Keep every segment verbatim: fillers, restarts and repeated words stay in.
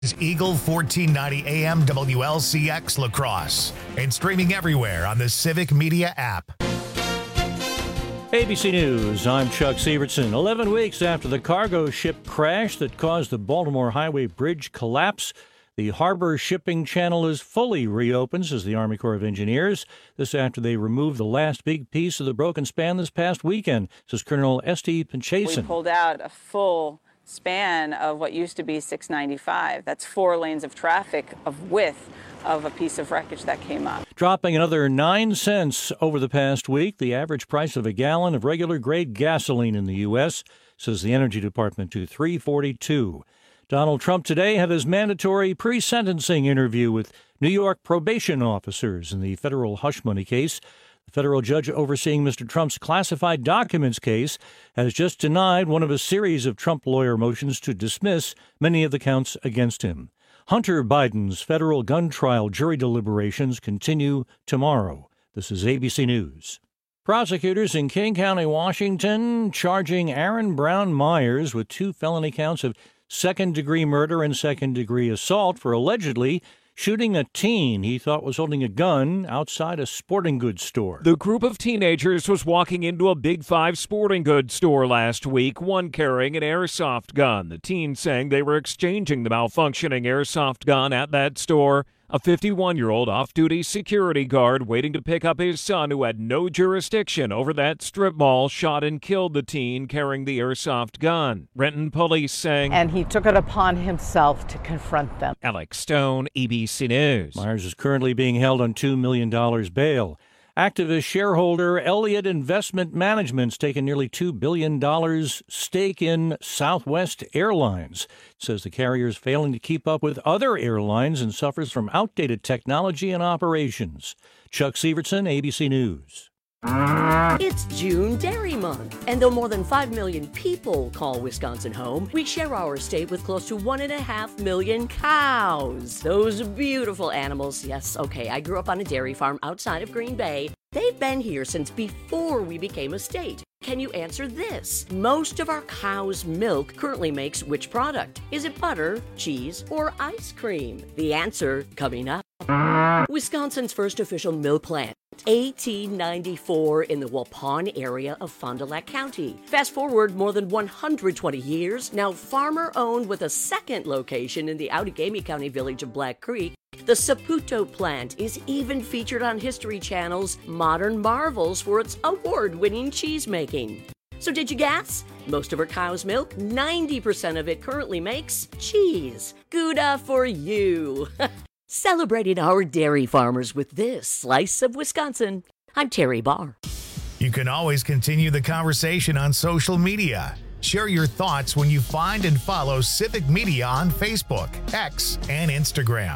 is Eagle fourteen ninety A M W L C X La Crosse and streaming everywhere on the Civic Media app. A B C News, I'm Chuck Severson. Eleven weeks after the cargo ship crash that caused the Baltimore Highway Bridge collapse, the harbor shipping channel is fully reopened, says the Army Corps of Engineers. This after they removed the last big piece of the broken span this past weekend, says Colonel Esty Pinchason. We pulled out a full span of what used to be six ninety-five. That's four lanes of traffic of width of a piece of wreckage that came up. Dropping another nine cents over the past week, the average price of a gallon of regular grade gasoline in the U S, says the Energy Department, to three forty-two. Donald Trump today had his mandatory pre-sentencing interview with New York probation officers in the federal hush money case. The federal judge overseeing Mister Trump's classified documents case has just denied one of a series of Trump lawyer motions to dismiss many of the counts against him. Hunter Biden's federal gun trial jury deliberations continue tomorrow. This is A B C News. Prosecutors in King County, Washington, charging Aaron Brown Myers with two felony counts of second-degree murder and second-degree assault for allegedly shooting a teen he thought was holding a gun outside a sporting goods store. The group of teenagers was walking into a Big Five sporting goods store last week, one carrying an airsoft gun. The teens saying they were exchanging the malfunctioning airsoft gun at that store. A fifty-one-year-old off-duty security guard waiting to pick up his son who had no jurisdiction over that strip mall shot and killed the teen carrying the airsoft gun. Renton police saying... And he took it upon himself to confront them. Alex Stone, A B C News. Myers is currently being held on two million dollars bail. Activist shareholder Elliott Investment Management's taken nearly two billion dollars stake in Southwest Airlines. It says the carrier is failing to keep up with other airlines and suffers from outdated technology and operations. Chuck Severson, A B C News. It's June Dairy Month, and though more than five million people call Wisconsin home, we share our state with close to one and a half million cows. Those beautiful animals. Yes, okay, I grew up on a dairy farm outside of Green Bay. They've been here since before we became a state. Can you answer this? Most of our cow's milk currently makes which product? Is it butter, cheese, or ice cream? The answer coming up. Wisconsin's first official milk plant, eighteen ninety-four, in the Waupun area of Fond du Lac County. Fast forward more than one hundred twenty years, now farmer-owned with a second location in the Outagamie County village of Black Creek. The Saputo plant is even featured on History Channel's Modern Marvels for its award-winning cheese making. So did you guess? Most of our cow's milk, ninety percent of it currently makes cheese. Gouda for you. Celebrating our dairy farmers with this slice of Wisconsin. I'm Terry Barr. You can always continue the conversation on social media. Share your thoughts when you find and follow Civic Media on Facebook, X, and Instagram.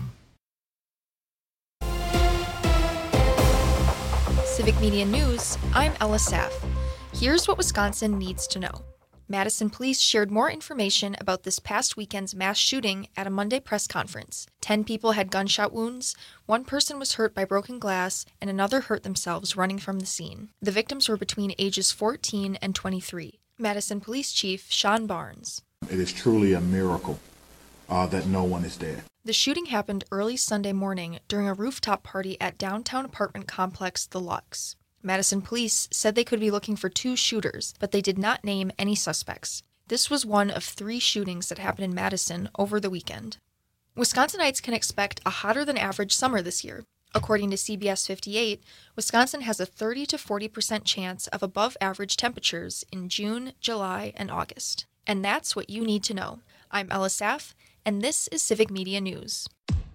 Civic Media News, I'm Ella Saff. Here's what Wisconsin needs to know. Madison police shared more information about this past weekend's mass shooting at a Monday press conference. Ten people had gunshot wounds, one person was hurt by broken glass, and another hurt themselves running from the scene. The victims were between ages fourteen and twenty-three. Madison Police Chief Sean Barnes. It is truly a miracle uh, that no one is dead. The shooting happened early Sunday morning during a rooftop party at downtown apartment complex The Lux. Madison police said they could be looking for two shooters, but they did not name any suspects. This was one of three shootings that happened in Madison over the weekend. Wisconsinites can expect a hotter than average summer this year. According to C B S fifty-eight, Wisconsin has a thirty to forty percent chance of above average temperatures in June, July, and August. And that's what you need to know. I'm Ella Saff, and this is Civic Media News.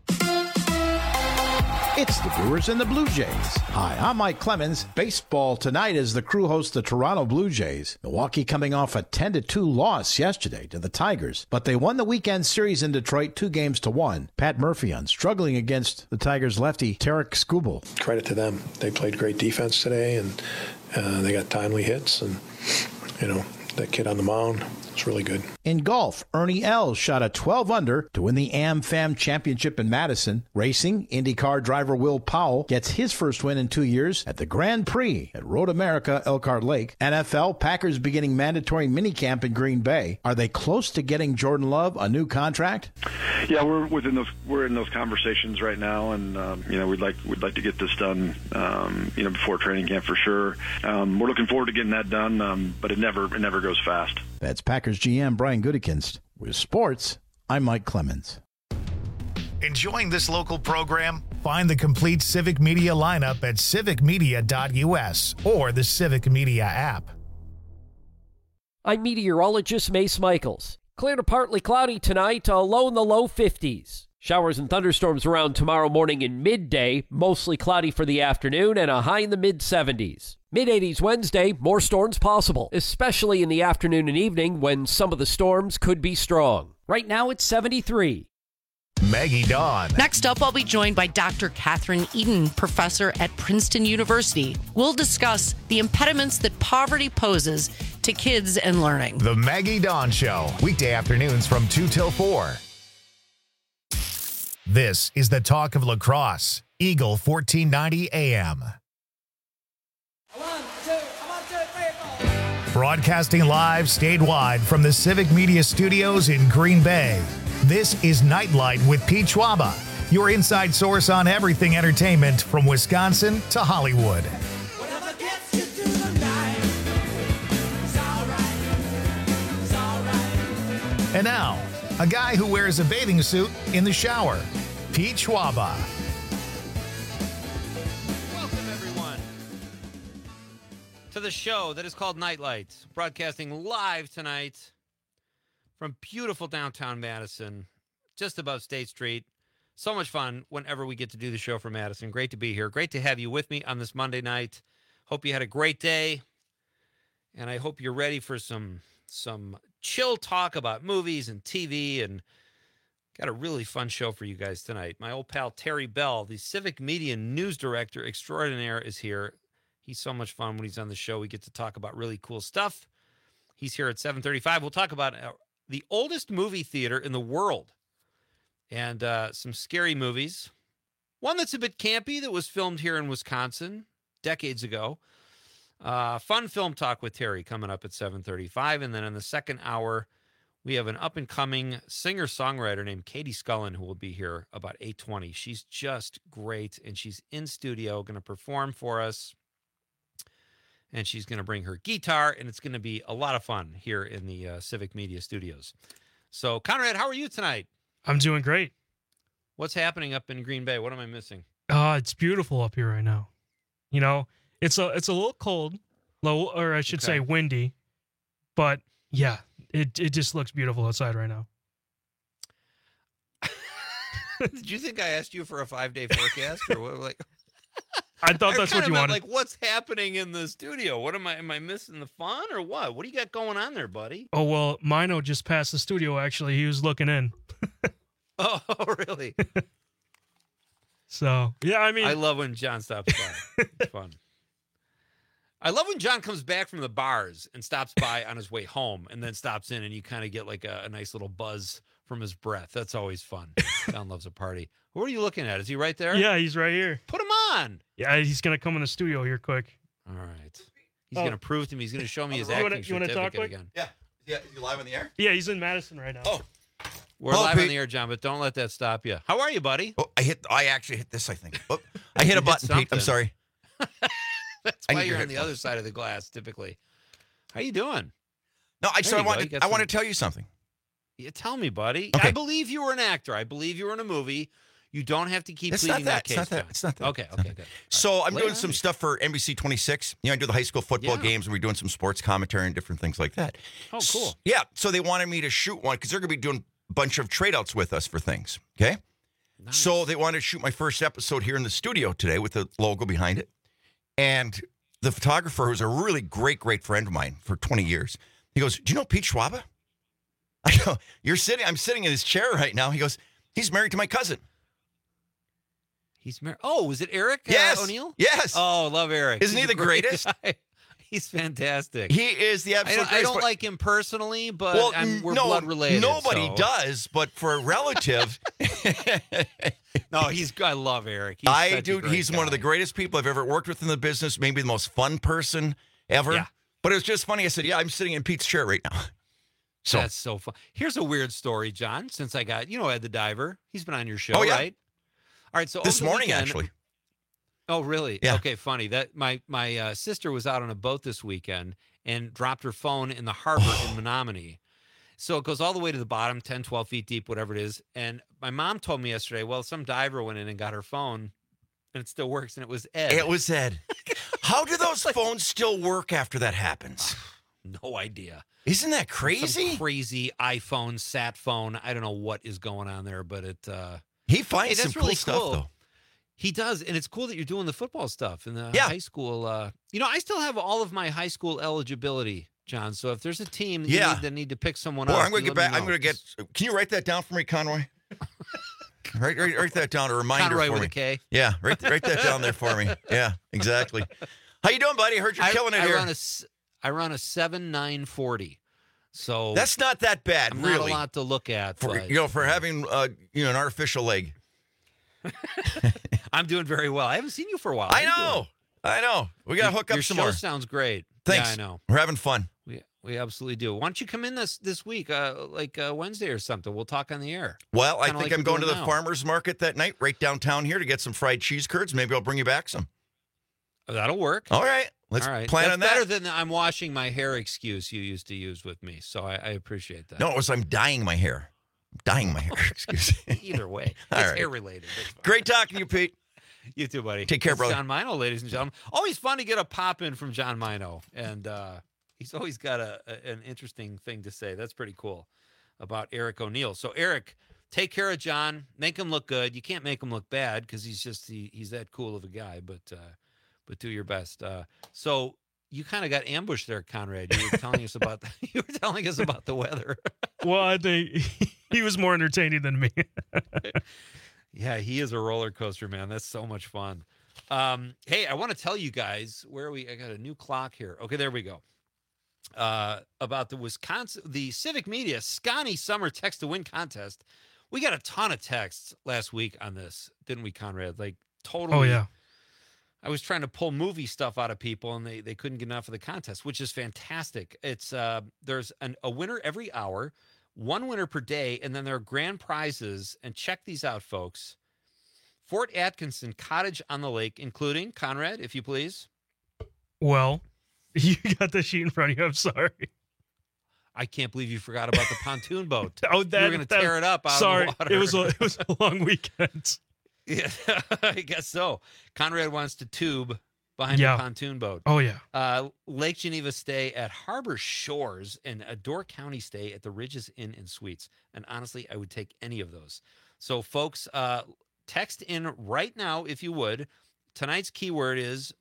It's the Brewers and the Blue Jays. Hi, I'm Mike Clemens. Baseball tonight as the crew hosts the Toronto Blue Jays. Milwaukee coming off a ten to two loss yesterday to the Tigers, but they won the weekend series in Detroit two games to one. Pat Murphy on struggling against the Tigers lefty Tarek Skubal. Credit to them. They played great defense today, and uh, they got timely hits, and, you know, that kid on the mound, It's really good. In golf, Ernie Els shot a twelve under to win the AmFam Championship in Madison. Racing, IndyCar driver Will Powell gets his first win in two years at the Grand Prix at Road America Elkhart Lake. N F L, Packers beginning mandatory minicamp in Green Bay. Are they close to getting Jordan Love a new contract? Yeah, we're within those. We're in those conversations right now, and um, you know, we'd like we'd like to get this done, um, you know, before training camp for sure. Um, we're looking forward to getting that done, um, but it never it never goes fast. That's Packers G M Brian Gutekunst. With sports, I'm Mike Clemens. Enjoying this local program? Find the complete Civic Media lineup at civic media dot u s or the Civic Media app. I'm meteorologist Mace Michaels. Clear to partly cloudy tonight, a low in the low fifties. Showers and thunderstorms around tomorrow morning and midday, mostly cloudy for the afternoon, and a high in the mid seventies. mid eighties Wednesday, more storms possible, especially in the afternoon and evening when some of the storms could be strong. Right now it's seventy-three. Maggie Dawn. Next up, I'll be joined by Doctor Catherine Eden, professor at Princeton University. We'll discuss the impediments that poverty poses to kids and learning. The Maggie Dawn Show, weekday afternoons from two till four. This is the talk of lacrosse. Eagle fourteen ninety A M. Broadcasting live statewide from the Civic Media Studios in Green Bay. This is Nightlight with Pete Schwaba, your inside source on everything entertainment from Wisconsin to Hollywood. And now, a guy who wears a bathing suit in the shower, Pete Schwaba. Welcome, everyone, to the show that is called Nightlight, broadcasting live tonight from beautiful downtown Madison, just above State Street. So much fun whenever we get to do the show from Madison. Great to be here. Great to have you with me on this Monday night. Hope you had a great day, and I hope you're ready for some some chill talk about movies and T V, and got a really fun show for you guys tonight. My old pal Terry Bell, the Civic Media News Director Extraordinaire, is here. He's so much fun when he's on the show. We get to talk about really cool stuff. He's here at seven thirty-five. We'll talk about the oldest movie theater in the world and uh, some scary movies. One that's a bit campy that was filmed here in Wisconsin decades ago. Uh, fun film talk with Terry coming up at seven thirty-five. And then in the second hour, we have an up-and-coming singer-songwriter named Katie Scullen who will be here about eight twenty. She's just great, and she's in studio, going to perform for us. And she's going to bring her guitar, and it's going to be a lot of fun here in the uh, Civic Media Studios. So, Conrad, how are you tonight? I'm doing great. What's happening up in Green Bay? What am I missing? Uh, it's beautiful up here right now. You know, it's a it's a little cold, low, or I should Okay. say windy, but yeah, it it just looks beautiful outside right now. Did you think I asked you for a five-day forecast, or what? Like, I thought that's I what kinda you meant, wanted. Like, what's happening in the studio? What am I? Am I missing the fun, or what? What do you got going on there, buddy? Oh well, Mino just passed the studio. Actually, he was looking in. Oh, really? So yeah, I mean, I love when John stops by. It's fun. I love when John comes back from the bars and stops by on his way home, and then stops in, and you kind of get like a, a nice little buzz from his breath. That's always fun. John loves a party. What are you looking at? Is he right there? yeah, he's right here. Put him on. Yeah, he's gonna come in the studio here quick. All right. He's Oh. going to prove to me. He's going to show me his You acting wanna- you wanna certificate talk quick? again. Yeah. Yeah. Is he live on the air? Yeah, he's in Madison right now. Oh, We're Hello, live on Pete. the air, John, but don't let that stop you. How are you, buddy? oh, I hit. I actually hit this. I think. Oh, I hit You a hit button, Pete. I'm something. sorry. That's I why need you're your on the headphones. other side of the glass, typically. How you doing? No, I just There I you go. want. You To, got I want to some- tell you something. Yeah, tell me, buddy. Okay. I believe you were an actor. I believe you were in a movie. You don't have to keep It's not pleading that. that It's case. not that. John. It's not that. Okay, It's not okay, that. good. So I'm Lay doing it some on me. stuff for N B C twenty-six. You know, I do the high school football Yeah. games, and we're doing some sports commentary and different things like that. Oh, cool. S- Yeah. So they wanted me to shoot one because they're going to be doing a bunch of trade outs with us for things. Okay. Nice. So they wanted to shoot my first episode here in the studio today with the logo behind it. And the photographer, who's a really great, great friend of mine for twenty years, he goes, "Do you know Pete Schwaba?" I go, "You're sitting, I'm sitting in his chair right now." He goes, "He's married to my cousin." He's married. Oh, is it Eric uh, Yes. O'Neill? Yes. Oh, love Eric. Isn't He's he a the great greatest? guy. He's fantastic. He is the I absolute don't, I greatest. don't but- like him personally, but well, I'm, we're no, blood related. nobody so. does, but for a relative. No, he's. I love Eric. He's I such a do. great He's one of the guy. greatest people I've ever worked with in the business. Maybe the most fun person ever. Yeah. But it was just funny. I said, "Yeah, I'm sitting in Pete's chair right now." So That's so fun. Here's a weird story, John. Since I got, you know, Ed the Diver. He's been on your show, Oh, yeah. right? All right. So this over the morning, weekend- actually. Oh, really? Yeah. Okay, funny. That my my uh, sister was out on a boat this weekend and dropped her phone in the harbor in Menominee. So it goes all the way to the bottom, ten, twelve feet deep, whatever it is. And my mom told me yesterday, well, some diver went in and got her phone, and it still works, and it was Ed. It was Ed. How do those phones still work after that happens? No idea. Isn't that crazy? Some crazy iPhone, sat phone. I don't know what is going on there, but it. Uh, he finds hey, some that's really cool stuff, cool. though. He does, and it's cool that you're doing the football stuff in the Yeah. high school. Uh, you know, I still have all of my high school eligibility, John. So if there's a team that, Yeah. you need, that need to pick someone Well, up, I'm going to you get let me back. I'm know. going to get. Can you write that down for me, Conroy? write, write, write that down. A reminder Conroy for with me. a K. Yeah, write, write that down there for me. Yeah, exactly. How you doing, buddy? I heard you're I, killing it I here. Run a, s- I run a seven nine forty. So That's not that bad, I'm really. not a lot to look at. for but you know, for having uh, you know an artificial leg. I'm doing very well. I haven't seen you for a while. I How you know. doing? I know. We got to Your- hook up your some show more. sounds great. Thanks. Yeah, I know. We're having fun. We we absolutely do. Why don't you come in this this week, uh, like uh, Wednesday or something? We'll talk on the air. Well, I Kinda think like I'm we're going to doing the now. farmer's market that night right downtown here to get some fried cheese curds. Maybe I'll bring you back some. That'll work. All right. Let's All right. plan That's on that. better than the I'm washing my hair excuse you used to use with me. So I, I appreciate that. No, it was I'm dyeing my hair. I'm dyeing my hair. Excuse me. Either way, All it's right. hair related. It's fine. Great talking to you, Pete. You too, buddy. Take care, It's brother. John Mino, ladies and gentlemen. Always fun to get a pop in from John Mino, and uh, he's always got a, a an interesting thing to say. That's pretty cool about Eric O'Neill. So Eric, take care of John. Make him look good. You can't make him look bad because he's just he, he's that cool of a guy. But uh, but do your best. Uh, so you kind of got ambushed there, Conrad. You were telling us about the, you were telling us about the weather. Well, I think he was more entertaining than me. Yeah, he is a roller coaster, man. That's so much fun. Um, hey, I want to tell you guys where are we. I got a new clock here. Okay, there we go. Uh, about the Wisconsin, the Civic Media Scotty Summer Text to Win contest. We got a ton of texts last week on this, didn't we, Conrad? Like totally. Oh, yeah. I was trying to pull movie stuff out of people, and they they couldn't get enough of the contest, which is fantastic. It's uh, there's an, a winner every hour. One winner per day, and then there are grand prizes. And check these out, folks. Fort Atkinson Cottage on the Lake, including, Conrad, if you please. Well, you got the sheet in front of you. I'm sorry. I can't believe you forgot about the pontoon boat. Oh, that, you were going to that- tear it up out sorry, of the water. it was a, it was a long weekend. Yeah, I guess so. Conrad wants to tube behind Yeah. the pontoon boat. Oh, yeah. Uh, Lake Geneva stay at Harbor Shores and a Door County stay at the Ridges Inn and Suites. And honestly, I would take any of those. So, folks, uh, text in right now if you would. Tonight's keyword is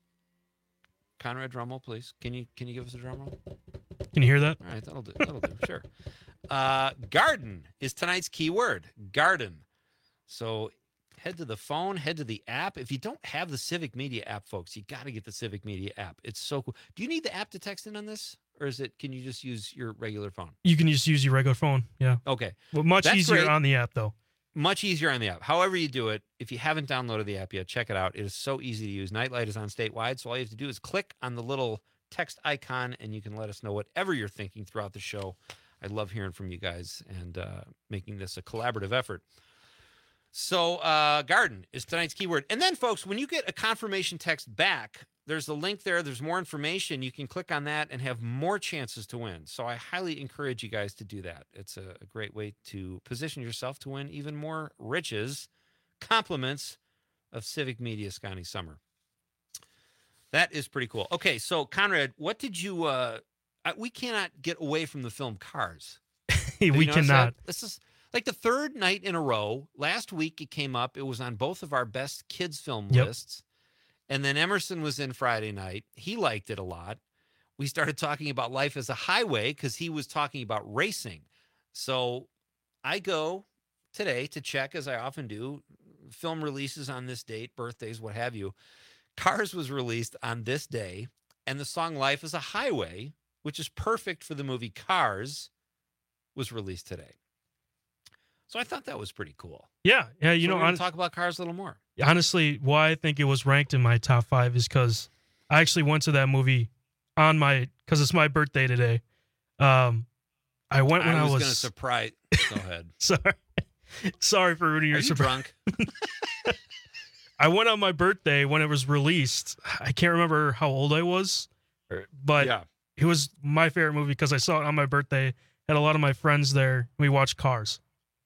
Conrad Drummel, please. Can you can you give us a drum roll? Can you hear that? All right, that'll do. That'll do. Sure. Uh, garden is tonight's keyword. Garden. So head to the phone, head to the app. If you don't have the Civic Media app, folks, you got to get the Civic Media app. It's so cool. Do you need the app to text in on this, or is it? Can you just use your regular phone? You can just use your regular phone. Yeah. Okay. Well, much That's easier great. on the app, though. Much easier on the app. However you do it, if you haven't downloaded the app yet, check it out. It is so easy to use. Nightlight is on statewide, so all you have to do is click on the little text icon, and you can let us know whatever you're thinking throughout the show. I love hearing from you guys and uh, making this a collaborative effort. So, uh, garden is tonight's keyword. And then, folks, when you get a confirmation text back, there's a link there. There's more information. You can click on that and have more chances to win. So I highly encourage you guys to do that. It's a, a great way to position yourself to win even more riches, compliments of Civic Media Scotty Summer. That is pretty cool. Okay, so, Conrad, what did you uh, – we cannot get away from the film Cars. Have we you noticed cannot. that? This is like the third night in a row. Last week it came up. It was on both of our best kids film Yep. lists. And then Emerson was in Friday night. He liked it a lot. We started talking about life as a highway because he was talking about racing. So I go today to check, as I often do, film releases on this date, birthdays, what have you. Cars was released on this day. and the song Life is a Highway, which is perfect for the movie Cars, was released today. So I thought that was pretty cool. Yeah, yeah. You so know, we're gonna hon- talk about Cars a little more. honestly, why I think it was ranked in my top five is because I actually went to that movie on my because it's my birthday today. Um, I went when I was, was, going to surprise. Go ahead. sorry, sorry for ruining Are your you surprise. drunk? I went on my birthday when it was released. I can't remember how old I was, but Yeah. it was my favorite movie because I saw it on my birthday. Had a lot of my friends there. We watched Cars.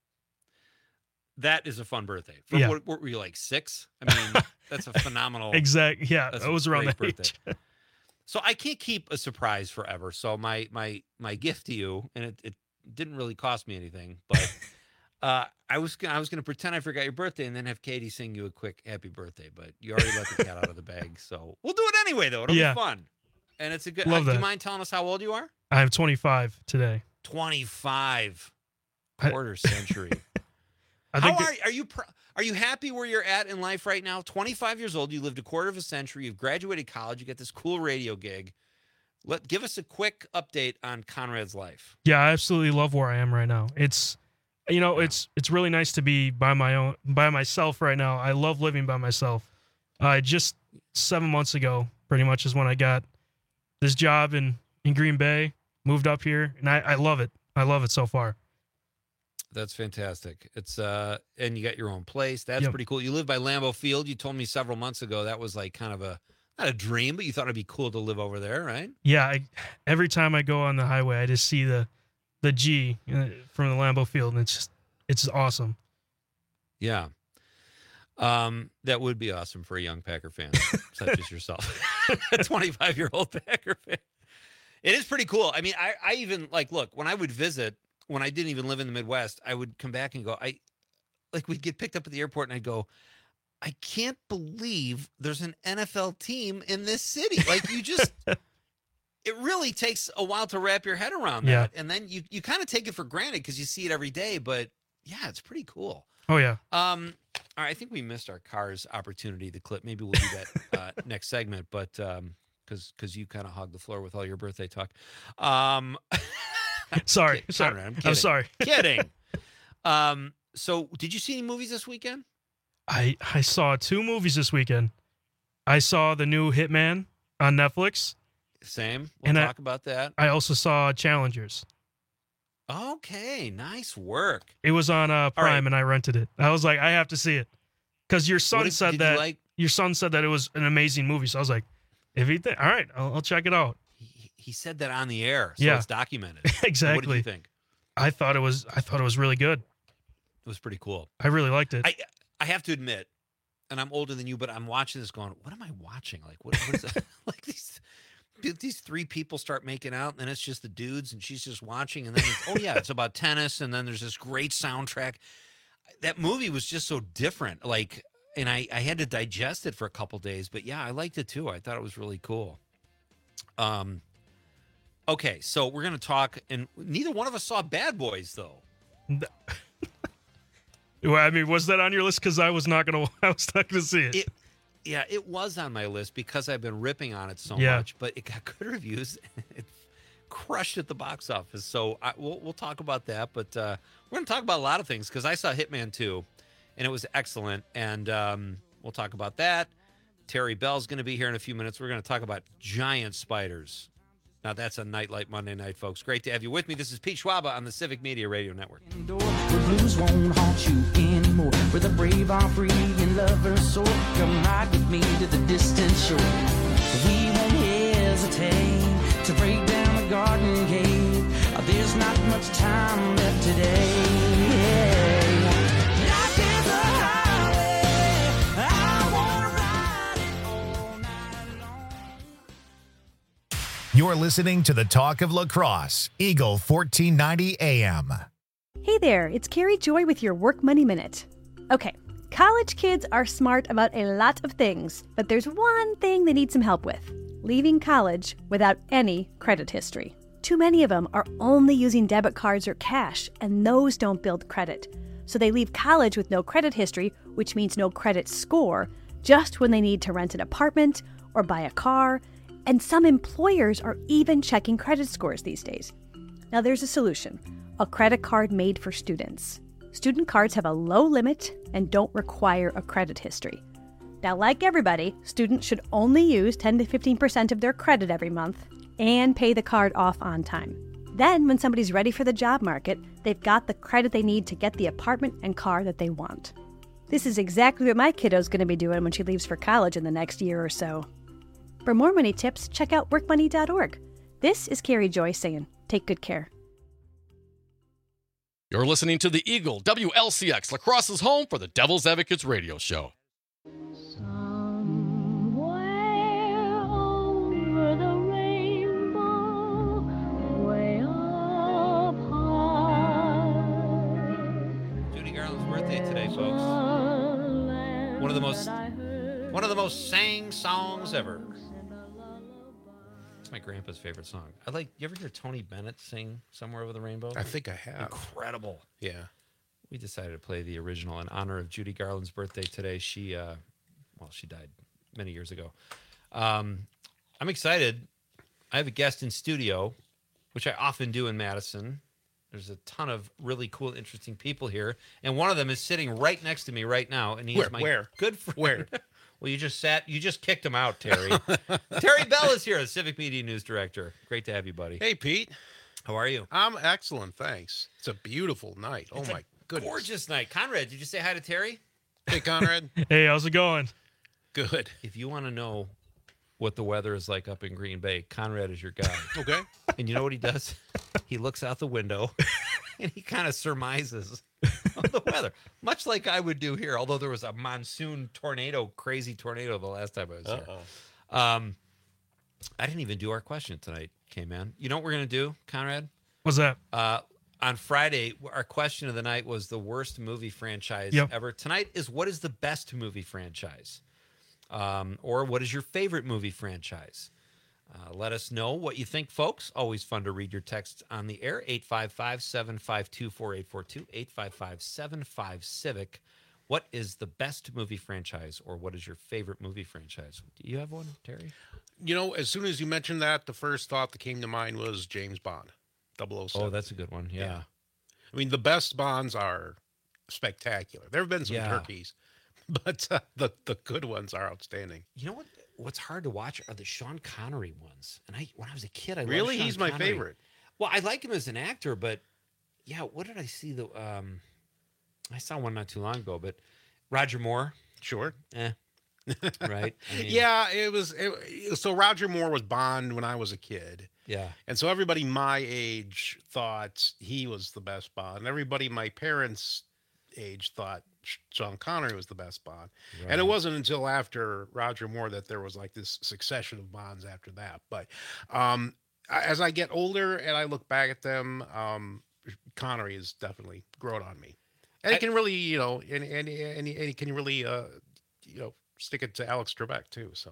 That is a fun birthday. From Yeah. what, what were you, like six? I mean, that's a phenomenal. Exact. Yeah, that's I a was around great that birthday. age. So I can't keep a surprise forever. So my my my gift to you, and it, it didn't really cost me anything, but uh, I was gonna, I was going to pretend I forgot your birthday and then have Katie sing you a quick happy birthday. But you already let the cat out of the bag, so we'll do it anyway. Though it'll Yeah. be fun, and it's a good. Love uh, do you that. mind telling us how old you are? I'm twenty-five today. twenty-five, I- quarter century. I How think are are you pr- are you happy where you're at in life right now? twenty-five years old, you lived a quarter of a century, you've graduated college, you get this cool radio gig. Let give us a quick update on Conrad's life. Yeah, I absolutely love where I am right now. It's, you know, it's it's really nice to be by my own, by myself right now. I love living by myself. Uh, just seven months ago, pretty much, is when I got this job in, in Green Bay, moved up here, and I, I love it. I love it so far. That's fantastic. It's uh, and you got your own place. That's Yep. pretty cool. You live by Lambeau Field. You told me several months ago that was like kind of a not a dream, but you thought it'd be cool to live over there, right? Yeah, I, every time I go on the highway, I just see the the G uh, from the Lambeau Field, and it's just, it's awesome. Yeah. Um, that would be awesome for a young Packer fan such as yourself. A twenty-five-year-old Packer fan. It is pretty cool. I mean, I, I even like look, when I would visit, when I didn't even live in the Midwest, I would come back and go, I like we'd get picked up at the airport and I'd go, I can't believe there's an N F L team in this city. Like you just it really takes a while to wrap your head around that. Yeah. And then you you kind of take it for granted because you see it every day, but yeah, it's pretty cool. Oh yeah. Um, all right, I think we missed our Cars opportunity, the clip. Maybe we'll do that uh, next segment, but um, because because you kind of hogged the floor with all your birthday talk. Um, Sorry, kid- sorry. Conrad, I'm I'm kidding. sorry. Kidding. Um, so did you see any movies this weekend? I I saw two movies this weekend. I saw the new Hitman on Netflix. Same. We'll And I- talk about that. I also saw Challengers. Okay, nice work. It was on uh, Prime, right. and I rented it. I was like, I have to see it because your son What did- said did you that like- your son said that it was an amazing movie. So I was like, if he think, all right, I'll, I'll check it out. He, he said that on the air, so Yeah. it's documented. What did Exactly. you think? I thought it was I thought it was really good. It was pretty cool. I really liked it. I I have to admit, and I'm older than you, but I'm watching this going, what am I watching? Like, what, what is that? Like these these three people start making out, and then it's just the dudes, and she's just watching, and then it's, oh yeah, it's about tennis, and then there's this great soundtrack. That movie was just so different, like, and I I had to digest it for a couple days, but yeah, I liked it too. I thought it was really cool. Um. Okay, so we're gonna talk, and neither one of us saw Bad Boys though. Well, I mean, was that on your list? Because I was not gonna I was not gonna see it. It, yeah, it was on my list because I've been ripping on it so Yeah. much, but it got good reviews. It crushed at the box office. So I, we'll we'll talk about that, but uh, we're going to talk about a lot of things because I saw Hitman two, and it was excellent, and um, we'll talk about that. Terry Bell's going to be here in a few minutes. We're going to talk about giant spiders. Now that's a Nightlight Monday night, folks. Great to have you with me. This is Pete Schwaba on the Civic Media Radio Network. Where blues won't haunt you anymore. Where the brave are free and lovers soar. Come ride with me to the distant shore. We won't hesitate to break down the garden gate. There's not much time left today. Life is a highway. I wanna ride it all night long. You're listening to the Talk of Lacrosse, Eagle fourteen ninety A M. Hey there, it's Carrie Joy with your Work Money Minute. Okay, college kids are smart about a lot of things, but there's one thing they need some help with: leaving college without any credit history. Too many of them are only using debit cards or cash, and those don't build credit. So they leave college with no credit history, which means no credit score, just when they need to rent an apartment or buy a car, And some employers are even checking credit scores these days. Now there's a solution, a credit card made for students. Student cards have a low limit and don't require a credit history. Now, like everybody, students should only use ten to fifteen percent of their credit every month and pay the card off on time. Then, when somebody's ready for the job market, they've got the credit they need to get the apartment and car that they want. This is exactly what my kiddo's going to be doing when she leaves for college in the next year or so. For more money tips, check out work money dot org. This is Carrie Joy saying, take good care. You're listening to the Eagle W L C X, La Crosse's home for the Devil's Advocates radio show. Judy Garland's birthday today, folks. One of the most, one of the most sang songs ever. It's my grandpa's favorite song. I like. You ever hear Tony Bennett sing "Somewhere Over the Rainbow"? I think I have. Incredible. Yeah. We decided to play the original in honor of Judy Garland's birthday today. She, uh, well, she died many years ago. Um, I'm excited. I have a guest in studio, which I often do in Madison. There's a ton of really cool, interesting people here, and one of them is sitting right next to me right now, and he's Where? my Where? good friend. Where? Well, you just sat. You just kicked him out, Terry. Terry Bell is here, the Civic Media News Director. Great to have you, buddy. Hey, Pete. How are you? I'm excellent, thanks. It's a beautiful night. It's oh, my a goodness. gorgeous night. Conrad, did you say hi to Terry? Hey, Conrad. Hey, how's it going? Good. If you want to know what the weather is like up in Green Bay, Conrad is your guy. Okay. And you know what he does? He looks out the window and he kind of surmises on the weather, much like I would do here, although there was a monsoon tornado, crazy tornado the last time I was Uh-oh. here. Um, I didn't even do our question tonight, K-Man. You know what we're going to do, Conrad? What's that? Uh, on Friday, our question of the night was the worst movie franchise Yep. ever. Tonight is what is the best movie franchise? Um, or what is your favorite movie franchise? Uh, let us know what you think, folks. Always fun to read your texts on the air. eight five five, seven five two, four eight four two, eight five five, seven five, Civic. What is the best movie franchise, or what is your favorite movie franchise? Do you have one, Terry? You know, as soon as you mentioned that, the first thought that came to mind was James Bond, double oh seven. Oh, that's a good one. Yeah. I mean, the best Bonds are spectacular. There have been some Yeah. turkeys, but uh, the, the good ones are outstanding. You know what? What's hard to watch are the Sean Connery ones. And I, when I was a kid, I loved Really? Sean He's my Connery. favorite. Well, I like him as an actor, but yeah, what did I see? The um, I saw one not too long ago, but Roger Moore. Sure. Eh. Right. I mean, Yeah, it was. It, so Roger Moore was Bond when I was a kid. Yeah. And so everybody my age thought he was the best Bond. And everybody my parents' age thought Sean Connery was the best Bond. Right. And it wasn't until after Roger Moore that there was like this succession of Bonds after that. But um, as I get older and I look back at them, um, Connery has definitely grown on me. And he I- can really, you know, and and and he, and he can really, uh, you know, stick it to Alex Trebek too. So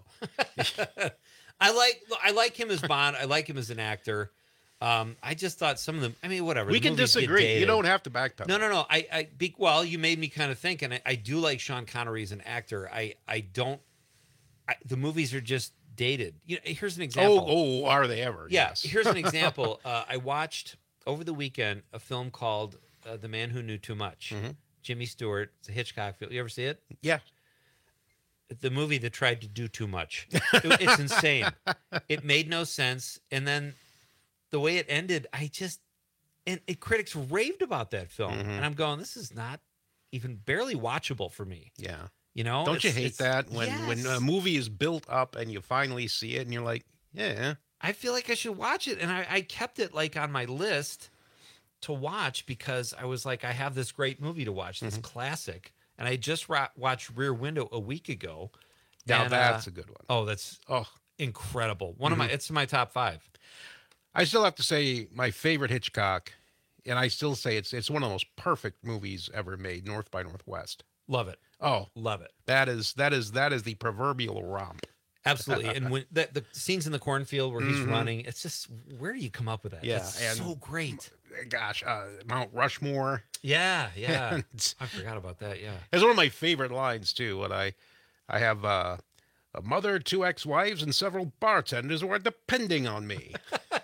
I like I like him as Bond. I like him as an actor. Um, I just thought some of them. I mean, whatever. we the can movies get disagree. You dated. don't have to backpedal. No, no, no. I, I, be, well, you made me kind of think, and I, I do like Sean Connery as an actor. I, I don't. I, the movies are just dated. You know, here's an example. Oh, oh, are they ever? Yeah. Yes. Here's an example. Uh, I watched over the weekend a film called uh, "The Man Who Knew Too Much." Mm-hmm. Jimmy Stewart. It's a Hitchcock film. You ever see it? Yeah. The movie that tried to do too much. It- it's insane. It made no sense, and then the way it ended, I just and it, critics raved about that film, Mhm. and I'm going, this is not even barely watchable for me. Yeah. You know, Don't you It's- hate it's- that when when Yes. a movie is built up and you finally see it and you're like, yeah. I feel like I should watch it, and I, I kept it like on my list to watch because I was like, I have this great movie to watch, this classic, and I just ra- watched Rear Window a week ago. Now and, that's uh, a good one. Oh, that's oh incredible. One of my, Mhm. it's my top five. I still have to say my favorite Hitchcock, and I still say it's it's one of the most perfect movies ever made, North by Northwest. Love it. Oh, Love it. that is that is that is the provobial romp. Absolutely. And when the, the scenes in the cornfield where he's Mhm. running, it's just, where do you come up with that? Yeah, It's and- so great. Gosh, uh, Mount Rushmore. Yeah, yeah. And I forgot about that. Yeah. It's one of my favorite lines too. When I, I have uh, A mother, two ex-wives, and several bartenders were depending on me.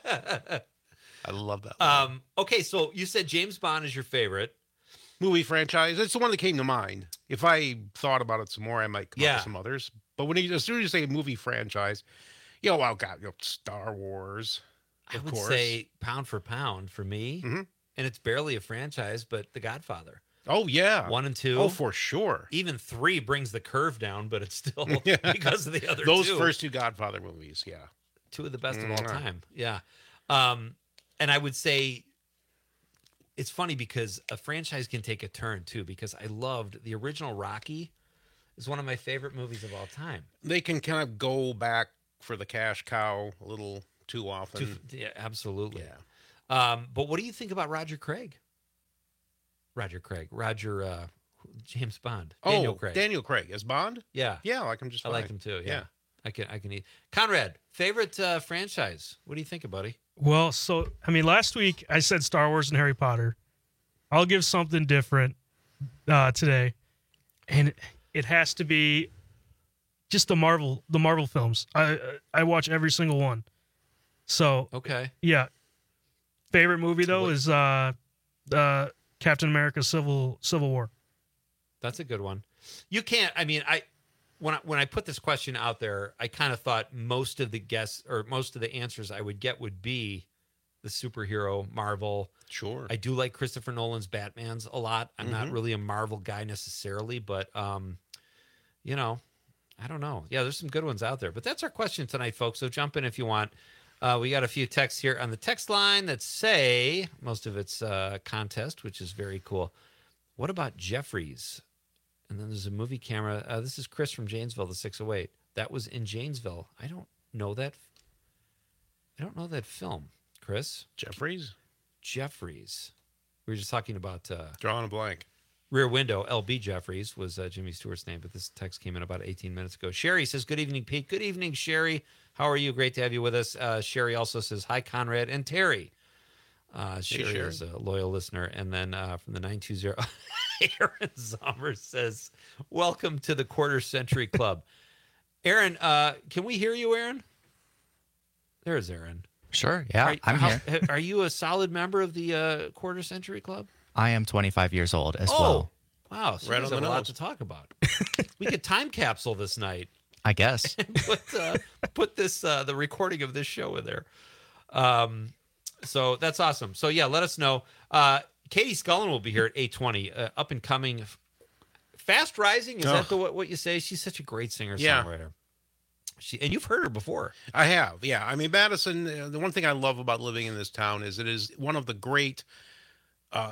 I love that. Um, okay, so you said James Bond is your favorite movie franchise. It's the one that came to mind. If I thought about it some more, I might come Yeah. up with some others. But when you, as soon as you say movie franchise, you know, well, God, you know, Star Wars, I of would course. say pound for pound for me, Mhm. and it's barely a franchise, but The Godfather. Oh yeah, One and two. Oh, for sure. Even three brings the curve down, but it's still because of the other Those two. first two Godfather movies, yeah. Two of the best of all Mwah. time. Yeah. Um, and I would say it's funny because a franchise can take a turn too, because I loved the original Rocky is one of my favorite movies of all time. They can kind of go back for the cash cow a little too often. Too- yeah, absolutely. Yeah. Um, but what do you think about Roger Craig? Roger Craig, Roger uh, James Bond, Daniel oh, Craig. Daniel Craig as Bond? Yeah, Yeah, I like him just I fine. like him too. Yeah. Yeah. I can I can eat. Conrad, favorite uh, franchise? What do you think, buddy? Well, so I mean, last week I said Star Wars and Harry Potter. I'll give something different uh, today, and it has to be just the Marvel, the Marvel films. I I watch every single one. So Okay. yeah, favorite movie though is uh, uh, Captain America: Civil Civil War. That's a good one. You can't. I mean, I when I, when I put this question out there, I kind of thought most of the guess or most of the answers I would get would be the superhero Marvel. Sure. I do like Christopher Nolan's Batmans a lot. I'm not Mhm. really a Marvel guy necessarily, but um, you know, I don't know. Yeah, there's some good ones out there. But that's our question tonight, folks. So jump in if you want. Uh, we got a few texts here on the text line that say most of it's uh, contest, which is very cool. What about Jeffries? And then there's a movie camera. Uh, this is Chris from Janesville, the six oh eight. That was in Janesville. I don't know that. I don't know that film, Chris. Jeffries? Jeffries. We were just talking about uh, Drawing a blank. Rear Window. L B Jeffries was uh, Jimmy Stewart's name, but this text came in about eighteen minutes ago. Sherry says, good evening, Pete. Good evening, Sherry. How are you? Great to have you with us. Uh, Sherry also says, hi, Conrad and Terry. Uh, Sherry, Sherry. is a loyal listener. And then uh, from the nine two zero, Aaron Sommer says, welcome to the Quarter Century Club. Aaron, uh, can we hear you, Aaron? There's Aaron. Sure. Yeah, Are, I'm how- here. Are you a solid member of the uh, Quarter Century Club? I am twenty-five years old as oh, well. wow. So Right you guys on have the a lot nose. to talk about. We could time capsule this night. I guess. put uh, put this uh, the recording of this show in there. Um, so that's awesome. So yeah, let us know. Uh, Katie Scullin will be here at eight twenty. Uh, up and coming, fast rising. Is Oh. that the what, what you say? She's such a great singer Yeah. songwriter. She and you've heard her before. I have, yeah. I mean, Madison, uh, the one thing I love about living in this town is it is one of the great uh,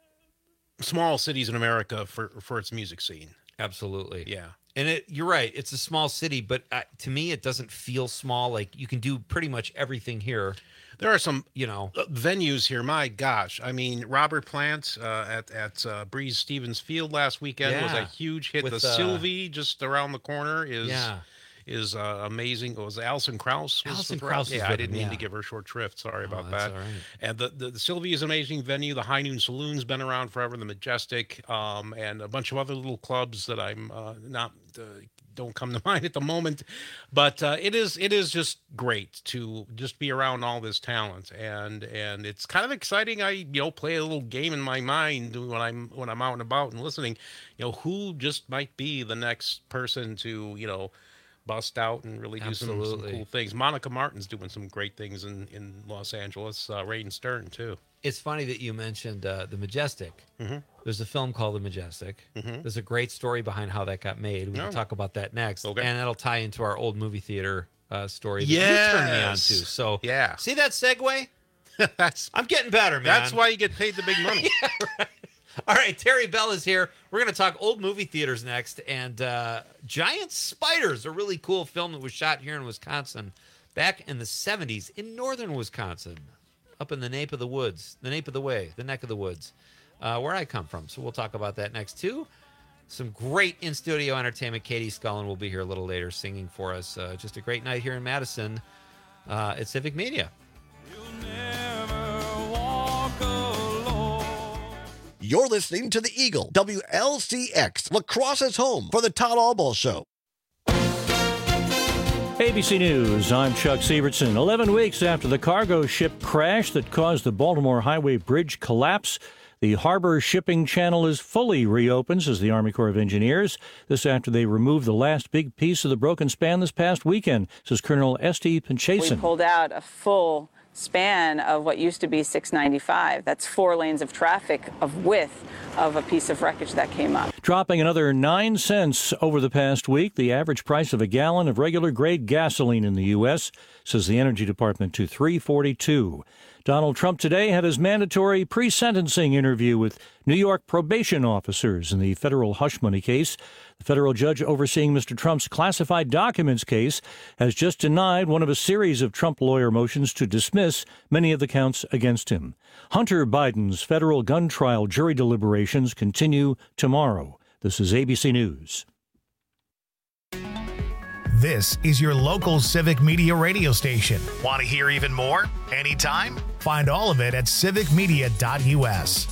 small cities in America for, for its music scene. Absolutely. Yeah. And it, you're right. It's a small city, but uh, to me, it doesn't feel small. Like you can do pretty much everything here. There are some, you know, uh, venues here. My gosh, I mean, Robert Plant uh, at at uh, Breeze Stevens Field last weekend was Yeah. a huge hit. With, the uh, Sylvie just around the corner is Yeah. is uh, amazing. It was Alison Krauss. was Alison the- Krauss was Yeah, I with didn't him, mean yeah. to give her short shrift. Sorry Oh, about that's that. all right. And the, the the Sylvie is an amazing venue. The High Noon Saloon's been around forever. The Majestic, um, and a bunch of other little clubs that I'm uh, not. Uh, don't come to mind at the moment, but uh, it is it is just great to just be around all this talent, and and it's kind of exciting. I you know play a little game in my mind when I'm when I'm out and about and listening. You know who just might be the next person to you know bust out and really do some, some Absolutely. cool things. Monica Martin's doing some great things in in Los Angeles. Uh, Raiden Stern too. It's funny that you mentioned uh, the Majestic. Mhm. There's a film called The Majestic. Mhm. There's a great story behind how that got made. We Oh. can talk about that next, Okay. and that'll tie into our old movie theater uh, story that Yes. you turned me on to. So Yeah. see that segue? that's I'm getting better, man. that's why you get paid the big money. All right, Terry Bell is here. We're going to talk old movie theaters next, and uh, Giant Spiders, a really cool film that was shot here in Wisconsin back in the seventies in northern Wisconsin, up in the nape of the woods, the nape of the way, the neck of the woods, uh, where I come from. So we'll talk about that next, too. Some great in-studio entertainment. Katie Scullin will be here a little later singing for us. Uh, just a great night here in Madison uh, at Civic Media. You're listening to The Eagle, W L C X, Lacrosse's home for the Todd Albaugh Show. A B C News, I'm Chuck Sievertson. eleven weeks after the cargo ship crash that caused the Baltimore Highway Bridge collapse, the harbor shipping channel is fully reopened, says the Army Corps of Engineers. This after they removed the last big piece of the broken span this past weekend, says Colonel Esty Pinchason. We pulled out a full span of what used to be six ninety-five. That's four lanes of traffic of width of a piece of wreckage that came up. Dropping another nine cents over the past week, the average price of a gallon of regular grade gasoline in the U S, says the Energy Department, to three forty-two. Donald Trump today had his mandatory pre-sentencing interview with New York probation officers in the federal hush money case. The federal judge overseeing Mister Trump's classified documents case has just denied one of a series of Trump lawyer motions to dismiss many of the counts against him. Hunter Biden's federal gun trial jury deliberations continue tomorrow. This is A B C News. This is your local Civic Media radio station. Want to hear even more? Anytime? Find all of it at civic media dot U S.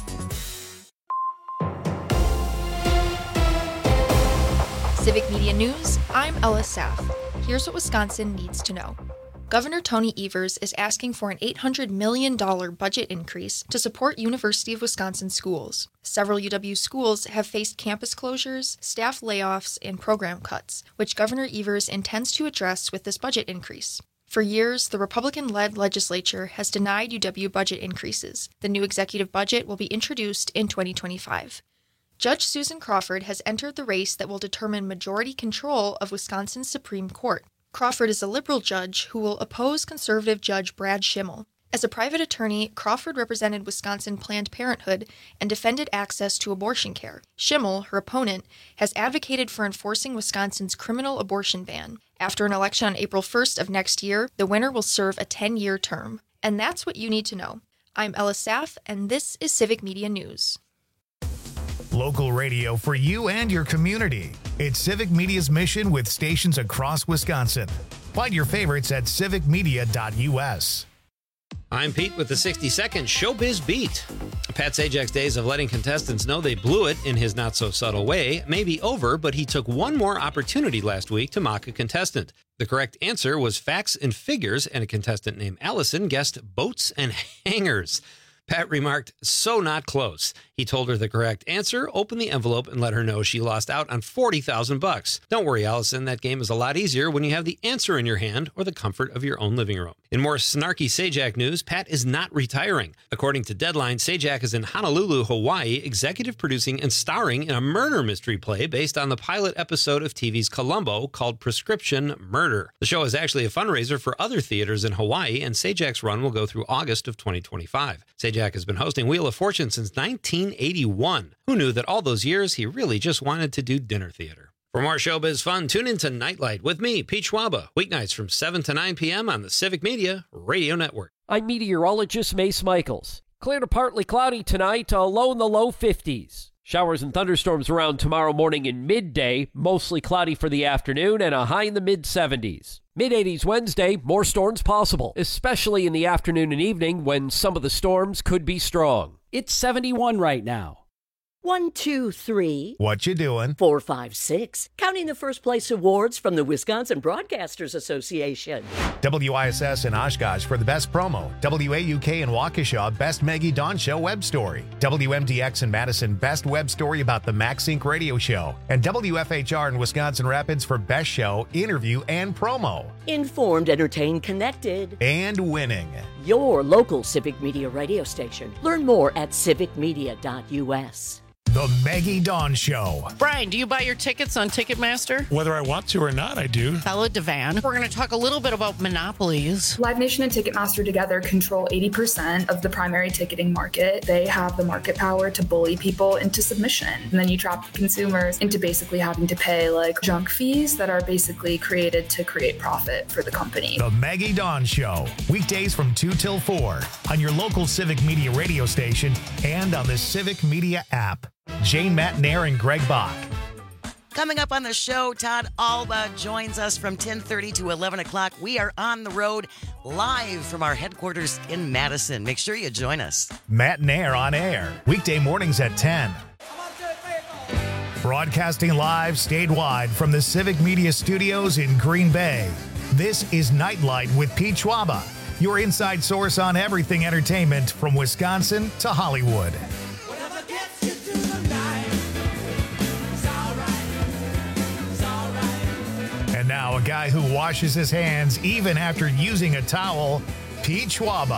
Civic Media News, I'm Ella Saff. Here's what Wisconsin needs to know. Governor Tony Evers is asking for an eight hundred million dollars budget increase to support University of Wisconsin schools. Several U W schools have faced campus closures, staff layoffs, and program cuts, which Governor Evers intends to address with this budget increase. For years, the Republican-led legislature has denied U W budget increases. The new executive budget will be introduced in twenty twenty-five. Judge Susan Crawford has entered the race that will determine majority control of Wisconsin's Supreme Court. Crawford is a liberal judge who will oppose conservative Judge Brad Schimmel. As a private attorney, Crawford represented Wisconsin Planned Parenthood and defended access to abortion care. Schimmel, her opponent, has advocated for enforcing Wisconsin's criminal abortion ban. After an election on April first of next year, the winner will serve a ten-year term. And that's what you need to know. I'm Ella Saff, and this is Civic Media News. Local radio for you and your community. It's Civic Media's mission with stations across Wisconsin. Find your favorites at civic media dot U S. I'm Pete with the sixty second Showbiz Beat. Pat Sajak's days of letting contestants know they blew it in his not-so-subtle way may be over, but he took one more opportunity last week to mock a contestant. The correct answer was facts and figures, and a contestant named Allison guessed boats and hangers. Pat remarked, "So not close." He told her the correct answer, opened the envelope, and let her know she lost out on forty thousand bucks. Don't worry, Allison, that game is a lot easier when you have the answer in your hand or the comfort of your own living room. In more snarky Sajak news, Pat is not retiring. According to Deadline, Sajak is in Honolulu, Hawaii, executive producing and starring in a murder mystery play based on the pilot episode of T V's Columbo called Prescription Murder. The show is actually a fundraiser for other theaters in Hawaii, and Sajak's run will go through August of twenty twenty-five. Sajak has been hosting Wheel of Fortune since nineteen eighty-one. Who knew that all those years he really just wanted to do dinner theater? For more showbiz fun, tune into Nightlight with me, Pete Schwaba, weeknights from seven to nine p.m. on the Civic Media Radio Network. I'm meteorologist Mace Michaels. Clear to partly cloudy tonight, a low in the low fifties. Showers and thunderstorms around tomorrow morning and midday, mostly cloudy for the afternoon, and a high in the mid seventies. mid eighties Wednesday, more storms possible, especially in the afternoon and evening when some of the storms could be strong. It's seventy-one right now. One, two, three. What you doing? Four, five, six. Counting the first place awards from the Wisconsin Broadcasters Association. W I S S in Oshkosh for the best promo. W A U K in Waukesha, best Maggie Dawn Show web story. W M D X in Madison, best web story about the MaxSync radio show. And W F H R in Wisconsin Rapids for best show, interview, and promo. Informed, entertained, connected. And winning. Your local Civic Media radio station. Learn more at civic media dot U S. The Maggie Dawn Show. Brian, do you buy your tickets on Ticketmaster? Whether I want to or not, I do. Bella Devan. We're going to talk a little bit about monopolies. Live Nation and Ticketmaster together control eighty percent of the primary ticketing market. They have the market power to bully people into submission. And then you trap consumers into basically having to pay like junk fees that are basically created to create profit for the company. The Maggie Dawn Show. Weekdays from two till four on your local Civic Media radio station and on the Civic Media app. Jane Matnair and Greg Bach. Coming up on the show, Todd Alba joins us from ten thirty to eleven o'clock. We are on the road live from our headquarters in Madison. Make sure you join us. Matnair on air, weekday mornings at ten. Broadcasting live statewide from the Civic Media Studios in Green Bay. This is Nightlight with Pete Schwaba, your inside source on everything entertainment from Wisconsin to Hollywood. And now a guy who washes his hands even after using a towel, Pete Schwaba.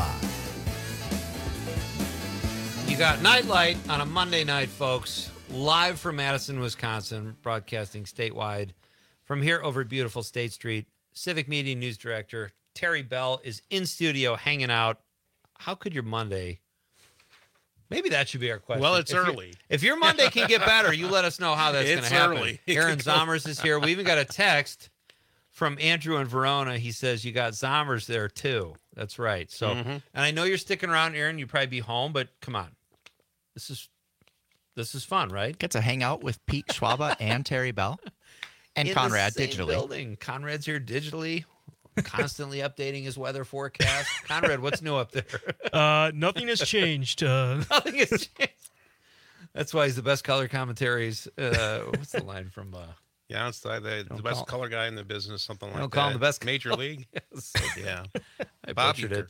You got Nightlight on a Monday night, folks. Live from Madison, Wisconsin, broadcasting statewide from here over at beautiful State Street. Civic Media News Director Terry Bell is in studio hanging out. How could your Monday... Maybe that should be our question. Well, it's if early. You, if your Monday can get better, you let us know how that's going to happen. Early. Aaron Zommers is here. We even got a text from Andrew in Verona. He says you got Zommers there too. That's right. So, Mhm. and I know you're sticking around, Aaron. You probably be home, but come on, this is this is fun, right? Get to hang out with Pete Schwaba and Terry Bell and In Conrad the same digitally. Building. Conrad's here digitally, constantly updating his weather forecast. Conrad, what's new up there? Uh, nothing has changed. Uh, Nothing has changed. That's why he's the best color commentaries. Uh, what's the line from? Uh, Yeah, it's the, the, the Don't best call- color guy in the business, something like Don't that. call him the best Major color- League. Yes. Yeah. I Bob butchered Uecker. it.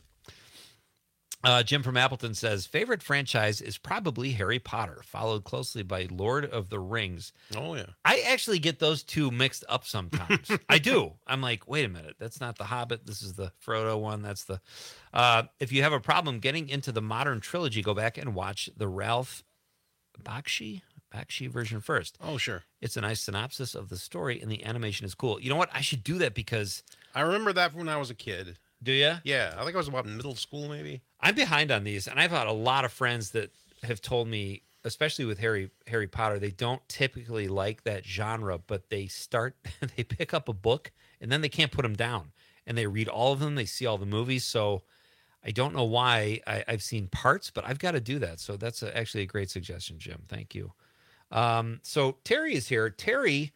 Uh, Jim from Appleton says, favorite franchise is probably Harry Potter, followed closely by Lord of the Rings. Oh, yeah. I actually get those two mixed up sometimes. I do. I'm like, wait a minute. That's not the Hobbit. This is the Frodo one. That's the... Uh, if you have a problem getting into the modern trilogy, go back and watch the Ralph Bakshi, Bakshi version first. Oh, sure. It's a nice synopsis of the story, and the animation is cool. You know what? I should do that because... I remember that from when I was a kid. Do you? Yeah, I think I was about in middle school, maybe. I'm behind on these, and I've had a lot of friends that have told me, especially with Harry Harry Potter, they don't typically like that genre, but they start, they pick up a book, and then they can't put them down, and they read all of them, they see all the movies, so I don't know why I, I've seen parts, but I've got to do that, so that's a, actually a great suggestion, Jim. Thank you. Um, so Terry is here. Terry,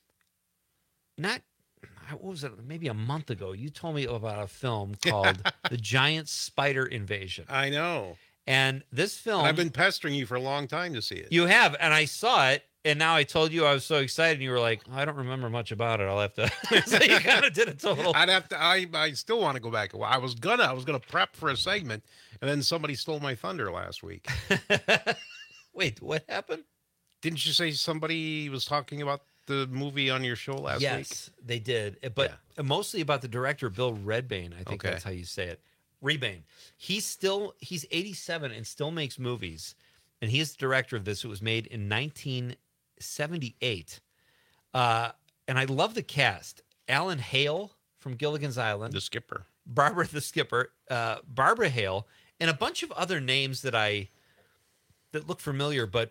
not... what was it? Maybe a month ago, you told me about a film called The Giant Spider Invasion. I know. And this film... And I've been pestering you for a long time to see it. You have, and I saw it, and now I told you I was so excited, and you were like, I don't remember much about it. I'll have to... So you kind of did a total... I'd have to... I, I still want to go back. I was gonna. I was gonna prep for a segment, and then somebody stole my thunder last week. Wait, what happened? Didn't you say somebody was talking about the movie on your show last yes, week? Yes, they did. But mostly about the director, Bill Redbane. I think Okay. that's how you say it. Rebane. He's still, he's eighty-seven and still makes movies. And he's the director of this. It was made in nineteen seventy-eight. Uh, and I love the cast. Alan Hale from Gilligan's Island. The skipper. Barbara the skipper. Uh, Barbara Hale. And a bunch of other names that I, that look familiar, but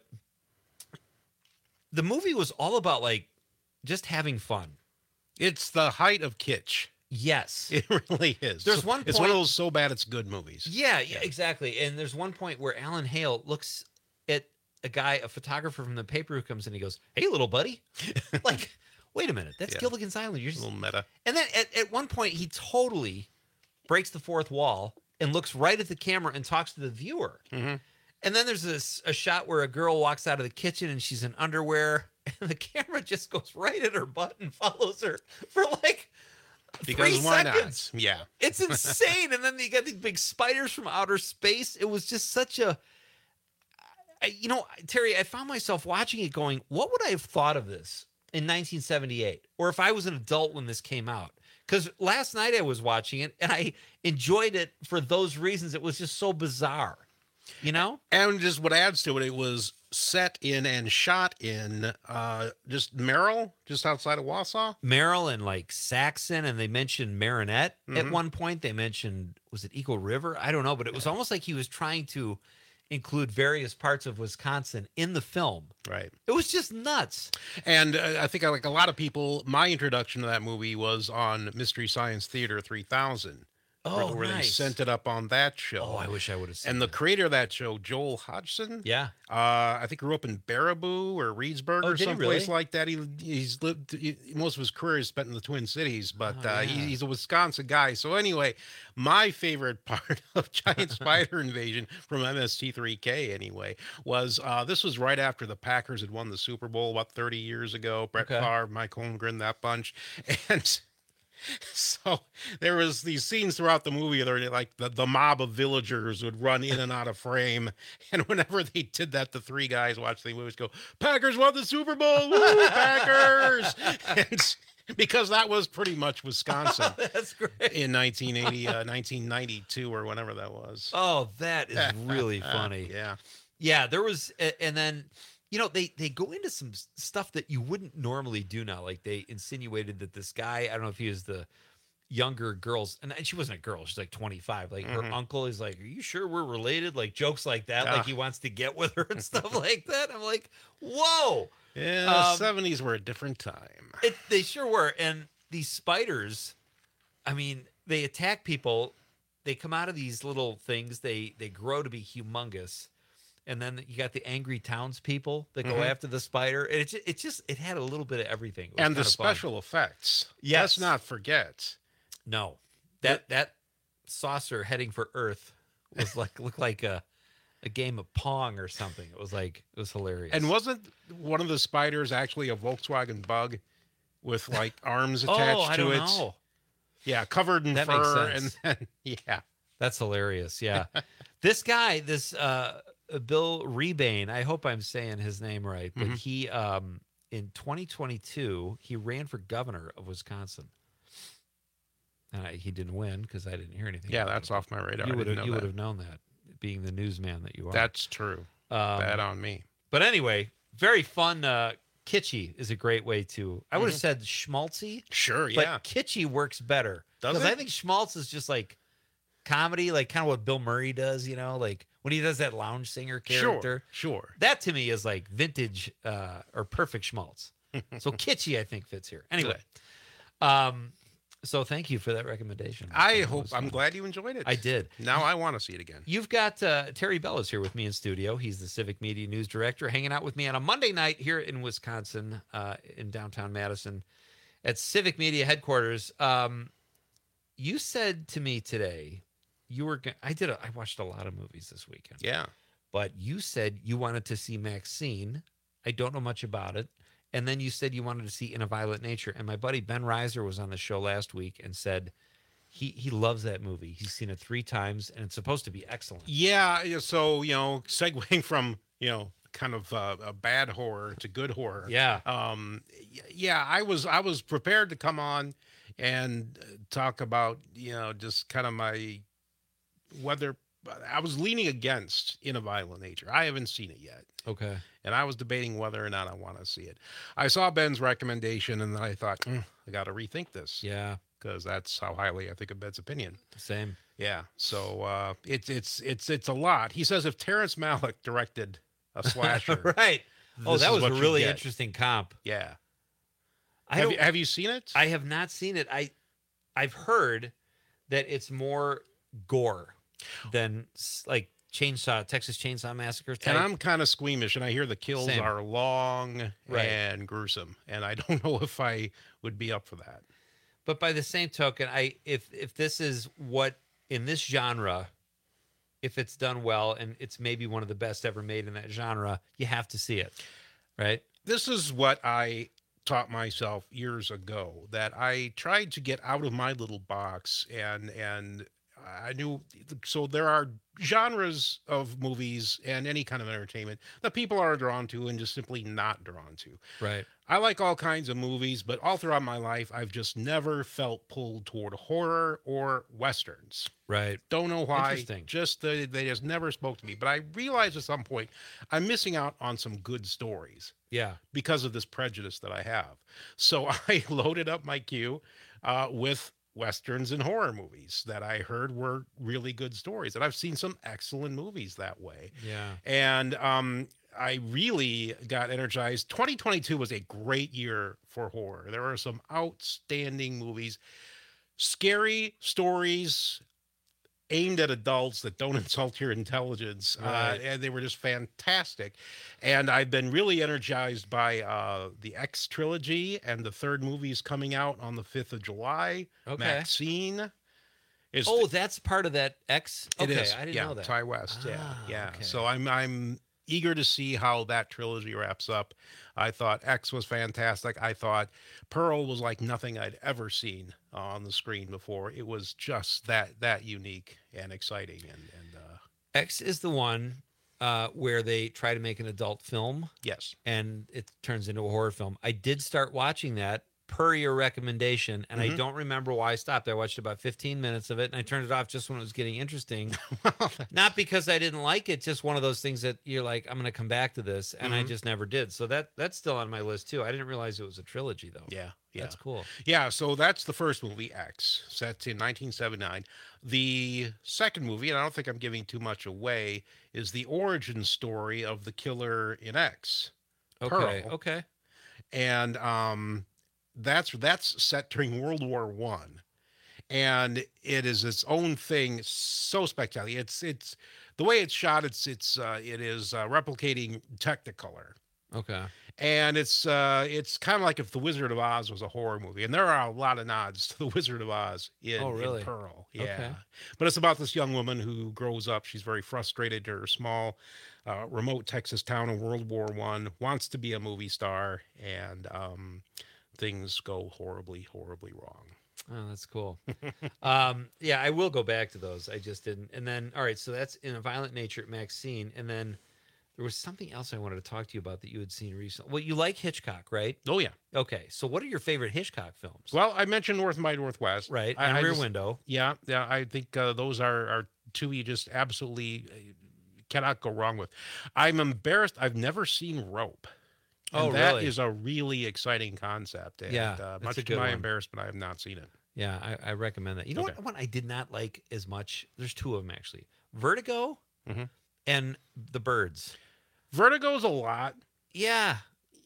the movie was all about like just having fun. It's the height of kitsch. Yes. It really is. There's one It's one of point- those so bad it's good movies. Yeah, yeah, exactly. And there's one point where Alan Hale looks at a guy, a photographer from the paper who comes in. He goes, "Hey, little buddy." Like, wait a minute. That's Yeah. Gilligan's Island. You're A just... little meta. And then at, at one point, he totally breaks the fourth wall and looks right at the camera and talks to the viewer. Mm-hmm. And then there's this a shot where a girl walks out of the kitchen and she's in underwear, and the camera just goes right at her butt and follows her for like Because three why seconds. not? Yeah. It's insane. And then you got these big spiders from outer space. It was just such a, I- you know, Terry, I found myself watching it going, what would I have thought of this in nineteen seventy-eight? Or if I was an adult when this came out? Because last night I was watching it and I enjoyed it for those reasons. It was just so bizarre, you know? And just what adds to it, it was set in and shot in uh, just Merrill, just outside of Wausau. Merrill and like Saxon, and they mentioned Marinette at Mhm. one point. They mentioned, was it Eagle River? I don't know, but it was almost like he was trying to include various parts of Wisconsin in the film. Right. It was just nuts. And uh, I think, like a lot of people, my introduction to that movie was on Mystery Science Theater three thousand. Oh, where, where they nice. sent it up on that show. Oh, I wish I would have seen And the creator of that show, Joel Hodgson, Yeah. uh, I think grew up in Baraboo or Reedsburg Oh, or did he someplace really? like that. He he's lived he, most of his career is spent in the Twin Cities, but Oh, uh, yeah. he, he's a Wisconsin guy. So anyway, my favorite part of Giant Spider Invasion from M S T three K anyway was uh, this was right after the Packers had won the Super Bowl about thirty years ago. Brett Okay. Favre, Mike Holmgren, that bunch, and So there was these scenes throughout the movie where like the, the mob of villagers would run in and out of frame. And whenever they did that, the three guys watching the movies go, Packers won the Super Bowl, woo, Packers. And because that was pretty much Wisconsin. That's great. In nineteen eighty, uh, nineteen ninety-two or whenever that was. Oh, that is really funny. Yeah. Yeah, there was, and then, you know, they, they go into some stuff that you wouldn't normally do now. Like they insinuated that this guy, I don't know if he was the younger girl's, and she wasn't a girl, she's like twenty-five. Like her Mhm. uncle is like, are you sure we're related? Like jokes like that, Ah. like he wants to get with her and stuff like that. I'm like, whoa. Yeah, the Um, seventies were a different time. It, they sure were. And these spiders, I mean, they attack people. They come out of these little things. They they grow to be humongous. And then you got the angry townspeople that go Mhm. after the spider. And it just, it just it had a little bit of everything. It was And the kinda fun. special effects. Yes. Let's not forget. No, that that saucer heading for Earth was like looked like a a game of Pong or something. It was like it was hilarious. And wasn't one of the spiders actually a Volkswagen Bug with like arms Oh, attached I to don't it? know. Yeah, covered in That makes fur, sense. and then yeah, That's hilarious. Yeah, this guy, this uh, Bill Rebane. I hope I'm saying his name right, but Mhm. he um, in twenty twenty-two he ran for governor of Wisconsin. And I, he didn't win because I didn't hear anything. Yeah, about that's him. off my radar. I You would didn't have know you would that. have known that, being the newsman that you are. that's true. Um, Bad on me. But anyway, very fun. Uh, kitschy is a great way to. I would have Mhm. said schmaltzy. Sure, But yeah. kitschy works better. Does Because I it? think schmaltz is just like comedy, like kind of what Bill Murray does, you know, like when he does that lounge singer character. Sure, sure. That to me is like vintage uh, or perfect schmaltz. So kitschy, I think, fits here. Anyway, um, so thank you for that recommendation. I It hope. was I'm fun. glad you enjoyed it. I did. Now I want to see it again. You've got uh, Terry Bell is here with me in studio. He's the Civic Media News Director, hanging out with me on a Monday night here in Wisconsin, uh, in downtown Madison, at Civic Media headquarters. Um, you said to me today, you were. Go- I did. A, I watched a lot of movies this weekend. Yeah. But you said you wanted to see Maxine. I don't know much about it. And then you said you wanted to see In a Violent Nature. And my buddy Ben Reiser was on the show last week and said he he loves that movie. He's seen it three times, and it's supposed to be excellent. Yeah. yeah, So you know, segueing from you know kind of uh, a bad horror to good horror. Yeah. Um. y- Yeah. I was I was prepared to come on and uh, talk about you know just kind of my whether I was leaning against In a Violent Nature. I haven't seen it yet. Okay. And I was debating whether or not I want to see it. I saw Ben's recommendation, and then I thought, mm, I got to rethink this. Yeah. Because that's how highly I think of Ben's opinion. Same. Yeah. So uh, it's it's it's it's a lot. He says if Terrence Malick directed a slasher, right? Oh, this that is was a what you really get. interesting comp. Yeah. I have don't- you, have you seen it? I have not seen it. I I've heard that it's more gore than s- like Chainsaw Texas Chainsaw Massacre type. And I'm kind of squeamish, and I hear the kills Same. are long Right. and gruesome, and I don't know if I would be up for that. But by the same token, I if if this is what in this genre, if it's done well and it's maybe one of the best ever made in that genre, you have to see it, right? This is what I taught myself years ago, that I tried to get out of my little box, and and I knew so there are genres of movies and any kind of entertainment that people are drawn to and just simply not drawn to. Right. I like all kinds of movies, but all throughout my life, I've just never felt pulled toward horror or westerns. Right. Don't know why. Interesting. Just the, they just never spoke to me. But I realized at some point I'm missing out on some good stories. Yeah. Because of this prejudice that I have. So I loaded up my queue uh, with westerns and horror movies that I heard were really good stories. And I've seen some excellent movies that way. Yeah. And um, I really got energized. twenty twenty-two was a great year for horror. There were some outstanding movies, scary stories aimed at adults that don't insult your intelligence. Uh, Right. and they were just fantastic. And I've been really energized by uh, the X trilogy, and the third movie is coming out on the fifth of July. Okay. Maxine. Is Oh, that's part of that X. it Okay, is. I didn't yeah, know that. Ty West. yeah, Ah, yeah. okay. So I'm I'm eager to see how that trilogy wraps up. I thought X was fantastic. I thought Pearl was like nothing I'd ever seen on the screen before. It was just that that unique and exciting. And, and uh, X is the one uh, where they try to make an adult film. Yes. And it turns into a horror film. I did start watching that per your recommendation, and Mhm. I don't remember why I stopped. I watched about fifteen minutes of it, and I turned it off just when it was getting interesting. Not because I didn't like it, just one of those things that you're like, I'm going to come back to this, and I Mhm. just never did. So that that's still on my list, too. I didn't realize it was a trilogy, though. Yeah, yeah. That's cool. Yeah, so that's the first movie, X, set in nineteen seventy-nine. The second movie, and I don't think I'm giving too much away, is the origin story of the killer in X. Okay, Pearl. okay. And um, that's that's set during World War One, and it is its own thing. So spectacular. It's it's the way it's shot. It's it's uh, it is uh, replicating Technicolor. Okay. And it's uh, it's kind of like if The Wizard of Oz was a horror movie, and there are a lot of nods to The Wizard of Oz in, Oh, really? in Pearl. Yeah, Okay. but it's about this young woman who grows up. She's very frustrated in her small, uh, remote Texas town in World War One. Wants to be a movie star, and um, things go horribly, horribly wrong. Oh, that's cool. um, yeah, I will go back to those. I just didn't. And then, all right, so that's In a Violent Nature at Maxine. And then there was something else I wanted to talk to you about that you had seen recently. Well, you like Hitchcock, right? Oh, yeah. Okay, so what are your favorite Hitchcock films? Well, I mentioned North by Northwest, Right, I, and I Rear just- Window. Yeah, yeah. I think uh, those are are two you just absolutely uh, cannot go wrong with. I'm embarrassed. I've never seen Rope. And Oh, that really? is a really exciting concept. And, Yeah, uh, that's much a to good my one. embarrassment, I have not seen it. Yeah, I, I recommend that. You know Okay. what one I did not like as much? There's two of them, actually. Vertigo Mhm. and The Birds. Vertigo's a lot. Yeah.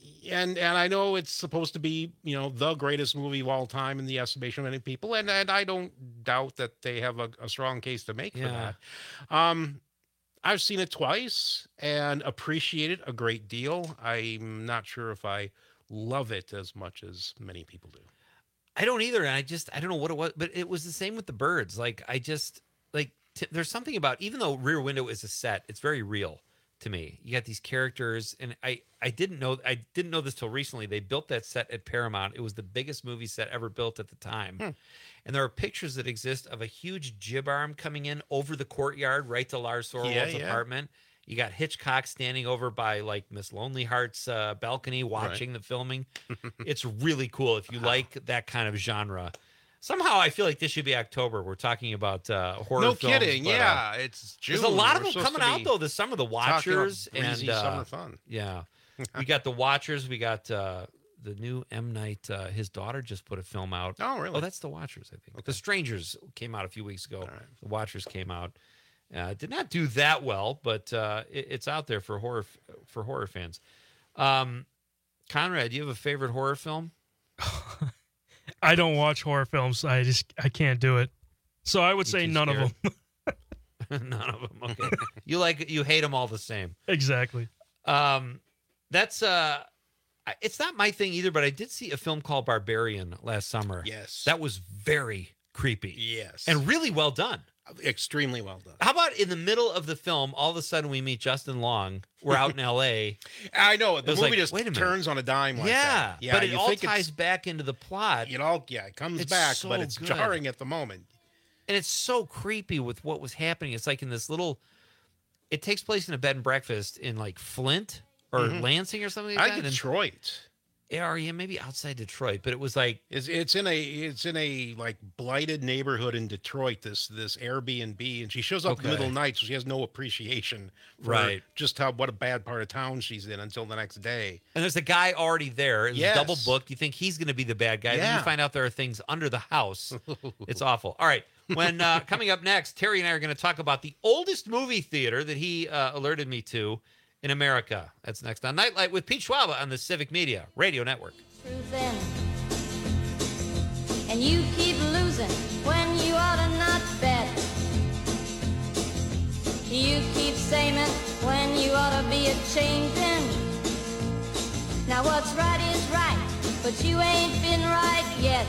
And and I know it's supposed to be, you know, the greatest movie of all time in the estimation of many people, and, and I don't doubt that they have a, a strong case to make for Yeah. that. Um, I've seen it twice and appreciate it a great deal. I'm not sure if I love it as much as many people do. I don't either. And I just, I don't know what it was, but it was the same with The Birds. Like, I just, like, t- there's something about, even though Rear Window is a set, it's very real to me. You got these characters, and I, I didn't know, I didn't know this till recently. They built that set at Paramount. It was the biggest movie set ever built at the time. Hmm. And there are pictures that exist of a huge jib arm coming in over the courtyard right to Lars Thorwald's Yeah, yeah. apartment. You got Hitchcock standing over by like Miss Lonely Heart's uh, balcony watching the filming. It's really cool if you like that kind of genre. Somehow I feel like this should be October. We're talking about uh, horror No films. kidding. but, uh, Yeah, it's June. There's a lot of We're them supposed coming to out be though this summer. The talking about Watchers breezy and uh, summer fun. Yeah, we got the Watchers. We got uh, the new M. Night. Uh, his daughter just put a film out. Oh, really? Oh, that's the Watchers. I think the Strangers came out a few weeks ago. The Watchers came out. Uh, did not do that well, but uh, it, it's out there for horror for horror fans. Um, Conrad, do you have a favorite horror film? I don't watch horror films. I just I can't do it. So I would say too none of scared? them. None of them. Okay, you like you hate them all the same. Exactly. Um, that's uh, I- it's not my thing either. But I did see a film called Barbarian last summer. Yes. that was very creepy. Yes. and really well done. Extremely well done. How about in the middle of the film, all of a sudden we meet Justin Long. We're out in L A. I know It the was movie like, just wait a minute. turns on a dime like yeah, that. Yeah, but it you all think it's- ties back into the plot. It all yeah, it comes It's back, so but it's good. jarring at the moment. And it's so creepy with what was happening. It's like in this little. It takes place in a bed and breakfast in like Flint or Mhm. Lansing or something like I that. think And- Detroit. Yeah, or yeah, maybe outside Detroit, but it was like It's it's in a it's in a like blighted neighborhood in Detroit. This this Airbnb, and she shows up in the Okay. middle of the night, so she has no appreciation for Right. just how what a bad part of town she's in until the next day. and there's a guy already there. It's Yes. double booked. You think he's going to be the bad guy. Then Yeah. you find out there are things under the house. It's awful. All right. When uh, coming up next, Terry and I are going to talk about the oldest movie theater that he uh, alerted me to in America. That's next on Nightlight with Pete Schwaba on the Civic Media Radio Network. Then. And you keep losing when you ought to not bet. You keep saying when you ought to be a changing. Now what's right is right, but you ain't been right yet.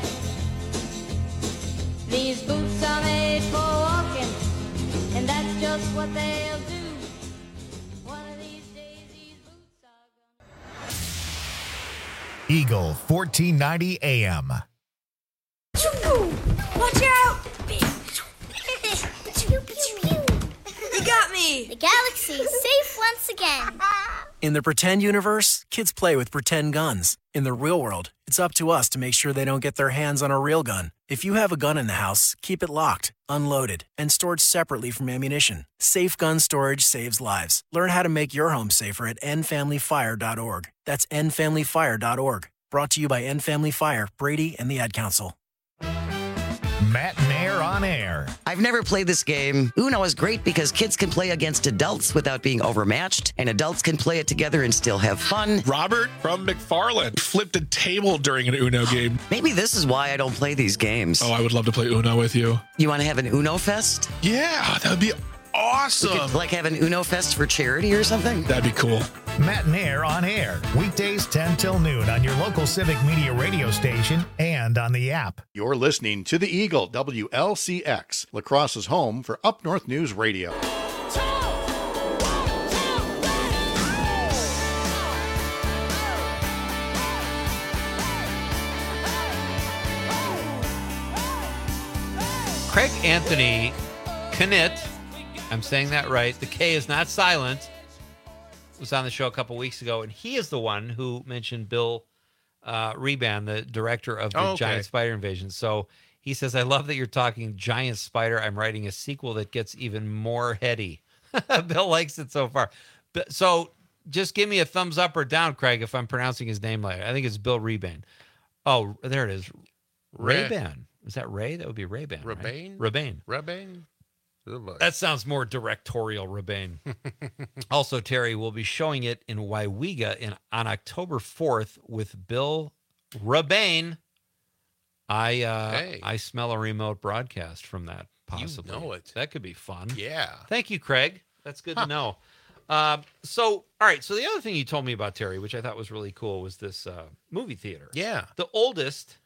These boots are made for walking, and that's just what they'll do. One of these days. Eagle fourteen ninety A M. Watch out! You got me! The galaxy is safe once again. In the pretend universe, kids play with pretend guns. In the real world, it's up to us to make sure they don't get their hands on a real gun. If you have a gun in the house, keep it locked, unloaded, and stored separately from ammunition. Safe gun storage saves lives. Learn how to make your home safer at end family fire dot org. That's end family fire dot org. Brought to you by End Family Fire, Brady, and the Ad Council. Matt Nair on air. I've never played this game. Uno is great because kids can play against adults without being overmatched, and adults can play it together and still have fun. Robert from McFarland flipped a table during an Uno game. Maybe this is why I don't play these games. Oh, I would love to play Uno with you. You want to have an Uno Fest? Yeah, that would be awesome. We could, like, have an Uno Fest for charity or something? That'd be cool. Matt Nair on air. Weekdays ten till noon on your local Civic Media radio station and on the app. You're listening to the Eagle, W L C X, La Crosse's home for Up North News Radio. Craig Anthony Knitt, I'm saying that right. The K is not silent. Was on the show a couple weeks ago, and he is the one who mentioned Bill uh, Reban, the director of the Oh, okay. Giant Spider Invasion. So he says, I love that you're talking Giant Spider. I'm writing a sequel that gets even more heady. Bill likes it so far. But, so just give me a thumbs up or down, Craig, if I'm pronouncing his name right. I think it's Bill Reban. Oh, there it is. Ray- Ray-Ban. Is that Ray? That would be Ray-Ban. Rebane? Right? Rebane. Rebane? Oh, boy. That sounds more directorial, Rebane. Also, Terry will be showing it in Waiwiga in, on October fourth with Bill Rebane. I uh, Hey. I smell a remote broadcast from that, You possibly. know it. That could be fun. Yeah. Thank you, Craig. That's good to know. Uh, so, all right. So the other thing you told me about, Terry, which I thought was really cool, was this uh, movie theater. Yeah. The oldest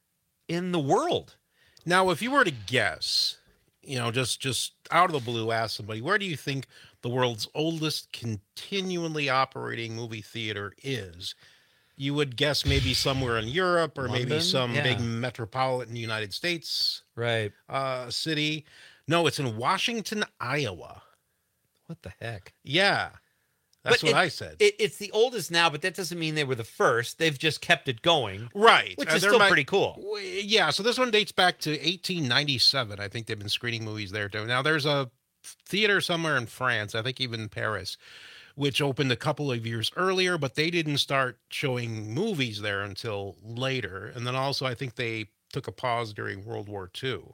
in the world. Now, if you were to guess, you know, just just out of the blue, ask somebody, where do you think the world's oldest continually operating movie theater is? You would guess maybe somewhere in Europe or maybe London? some Yeah. big metropolitan United States Right. uh, city. No, it's in Washington, Iowa. What the heck? Yeah. That's But what it- I said. It, it's the oldest now, but that doesn't mean they were the first. They've just kept it going. Right. Which Uh, is there still might- pretty cool. w- Yeah, so this one dates back to eighteen ninety-seven. I think they've been screening movies there too. Now there's a theater somewhere in France, I think even Paris, which opened a couple of years earlier, but they didn't start showing movies there until later. And then also I think they took a pause during World War Two.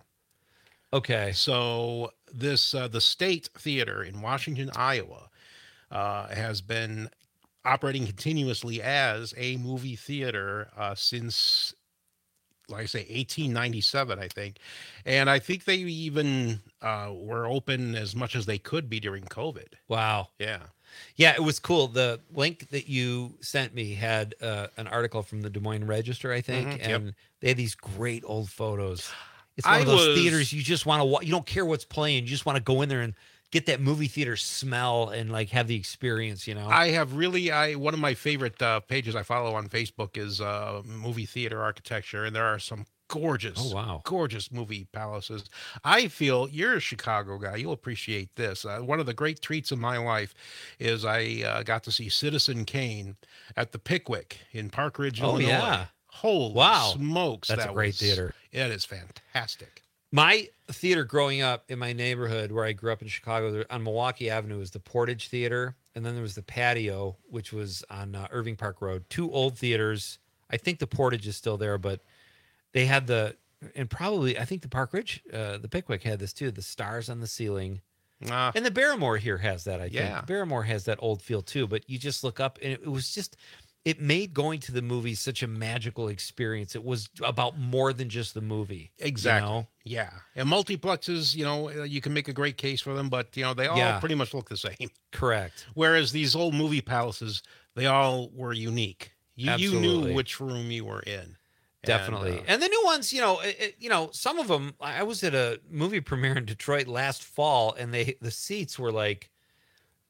Okay. So this uh, the State Theater in Washington, Iowa, uh, has been operating continuously as a movie theater uh, since, like I say, eighteen ninety-seven, I think. And I think they even uh, were open as much as they could be during COVID. Wow. Yeah. Yeah, it was cool. The link that you sent me had uh, an article from the Des Moines Register, I think, Mhm, yep. and they had these great old photos. It's one I of those was- theaters you just want to watch. You don't care what's playing. You just want to go in there and get that movie theater smell and like have the experience, you know? I have really, I one of my favorite uh, pages I follow on Facebook is uh, movie theater architecture, and there are some gorgeous, Oh, wow. gorgeous movie palaces. I feel you're a Chicago guy; you'll appreciate this. Uh, one of the great treats of my life is I uh, got to see Citizen Kane at the Pickwick in Park Ridge, Oh, Illinois. yeah. Holy Wow. smokes! That's a that great was- theater. It is fantastic. My theater growing up in my neighborhood where I grew up in Chicago, there, on Milwaukee Avenue, was the Portage Theater. And then there was the Patio, which was on uh, Irving Park Road. Two old theaters. I think the Portage is still there, but they had the, and probably, I think the Park Ridge, uh, the Pickwick had this too, the stars on the ceiling. Ah. And the Barrymore here has that, I think. Yeah. Barrymore has that old feel too, but you just look up and it, it was just, it made going to the movies such a magical experience. It was about more than just the movie. you Exactly. know? Yeah. And multiplexes, you know, uh, you can make a great case for them, but, you know, they all Yeah. pretty much look the same. Correct. Whereas these old movie palaces, they all were unique. You, you Absolutely. knew which room you were in. Definitely. And, And, uh, the new ones, you know, it, it- you know, some of them, I was at a movie premiere in Detroit last fall and they, the seats were like,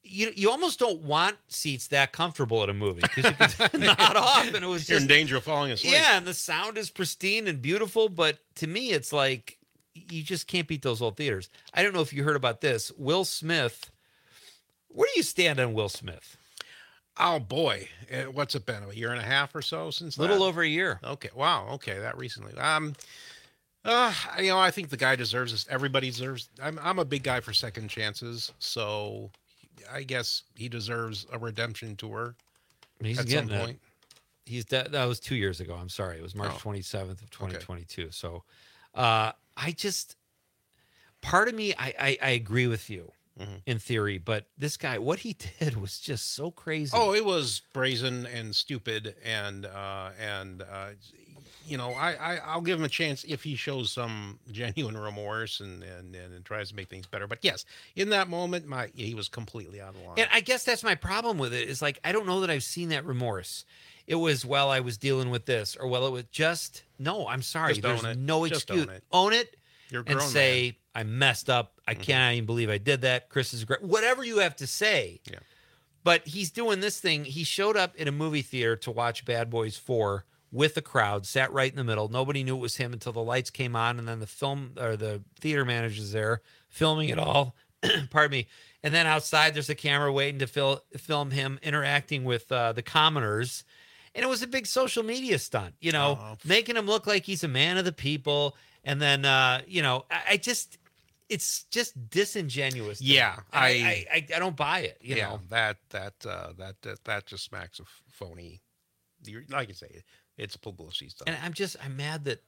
you you almost don't want seats that comfortable at a movie because you could nod off, and it was You're just in danger of falling asleep. Yeah, and the sound is pristine and beautiful, but to me, it's like you just can't beat those old theaters. I don't know if you heard about this. Will Smith, where do you stand on Will Smith? Oh boy, Uh, what's it been? A year and a half or so since A little that? over a year. Okay, wow. Okay, that recently. Um, uh, you know, I think the guy deserves this. Everybody deserves. I'm I'm a big guy for second chances, so I guess he deserves a redemption tour. He's at getting some it. point. He's de- that was two years ago. I'm sorry, it was March Oh. twenty-seventh of twenty twenty-two. So, uh, I just part of me, I I, I agree with you Mhm. in theory, but this guy, what he did was just so crazy. Oh, it was brazen and stupid, and uh, and uh, you know, I, I I'll give him a chance if he shows some genuine remorse and and, and tries to make things better. But yes, in that moment, my he was completely out of line. And I guess that's my problem with it is like, I don't know that I've seen that remorse. It was, well, I was dealing with this, or well, it was just, no, I'm sorry. Just There's own it. no Just excuse. own it. Own it You're a and grown say, I messed up. I can't even believe I did that. Chris is great. Whatever you have to say. Yeah. But he's doing this thing. He showed up in a movie theater to watch Bad Boys four with the crowd, sat right in the middle. Nobody knew it was him until the lights came on, and then the film or the theater manager's there filming it all. Pardon me. And then outside, there's a camera waiting to fil- film him interacting with uh, the commoners. And it was a big social media stunt, you know, Oh. making him look like he's a man of the people. And then, uh, you know, I, I just, it's just disingenuous. to me. Yeah, And I- I, I, I don't buy it. You yeah, know, that that uh, that that that just smacks of phony. You're, like you say, it's publicity stuff. and I'm just, I'm mad that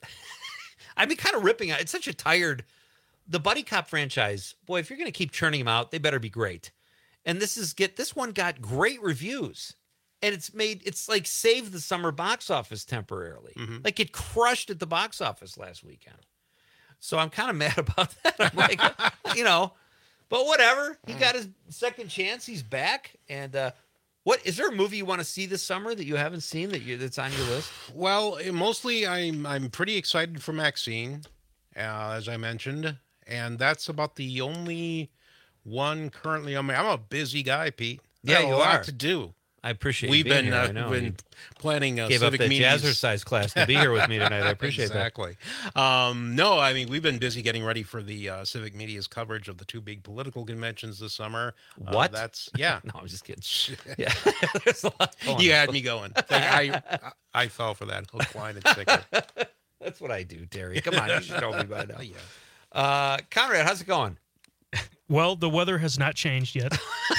I've been kind of ripping out. It's such a tired, the Buddy Cop franchise. Boy, if you're going to keep churning them out, they better be great. And this is get this one got great reviews. And it's made, it's like saved the summer box office temporarily. Mhm. Like it crushed at the box office last weekend. So I'm kind of mad about that. I'm like, you know, but whatever. He got his second chance. He's back. And uh, what is there a movie you want to see this summer that you haven't seen that you that's on your list? Well, eh, mostly I'm I'm pretty excited for Maxine, uh, as I mentioned, and that's about the only one currently on my. I'm a busy guy, Pete. I Yeah, have you a lot are. to do. I appreciate you We've being been here. uh, I know. been You planning a gave up civic that meetings. jazzercise class to be here with me tonight. I appreciate exactly. Um, no, I mean we've been busy getting ready for the uh, civic media's coverage of the two big political conventions this summer. that. Uh, What? that's yeah. No, I'm just kidding. Yeah, there's a lot going You on. had me going. I, I I fell for that hook, line, and sinker. That's what I do, Terry. Come on, you should know me by now. Yeah. Uh, Conrad, how's it going? Well, the weather has not changed yet.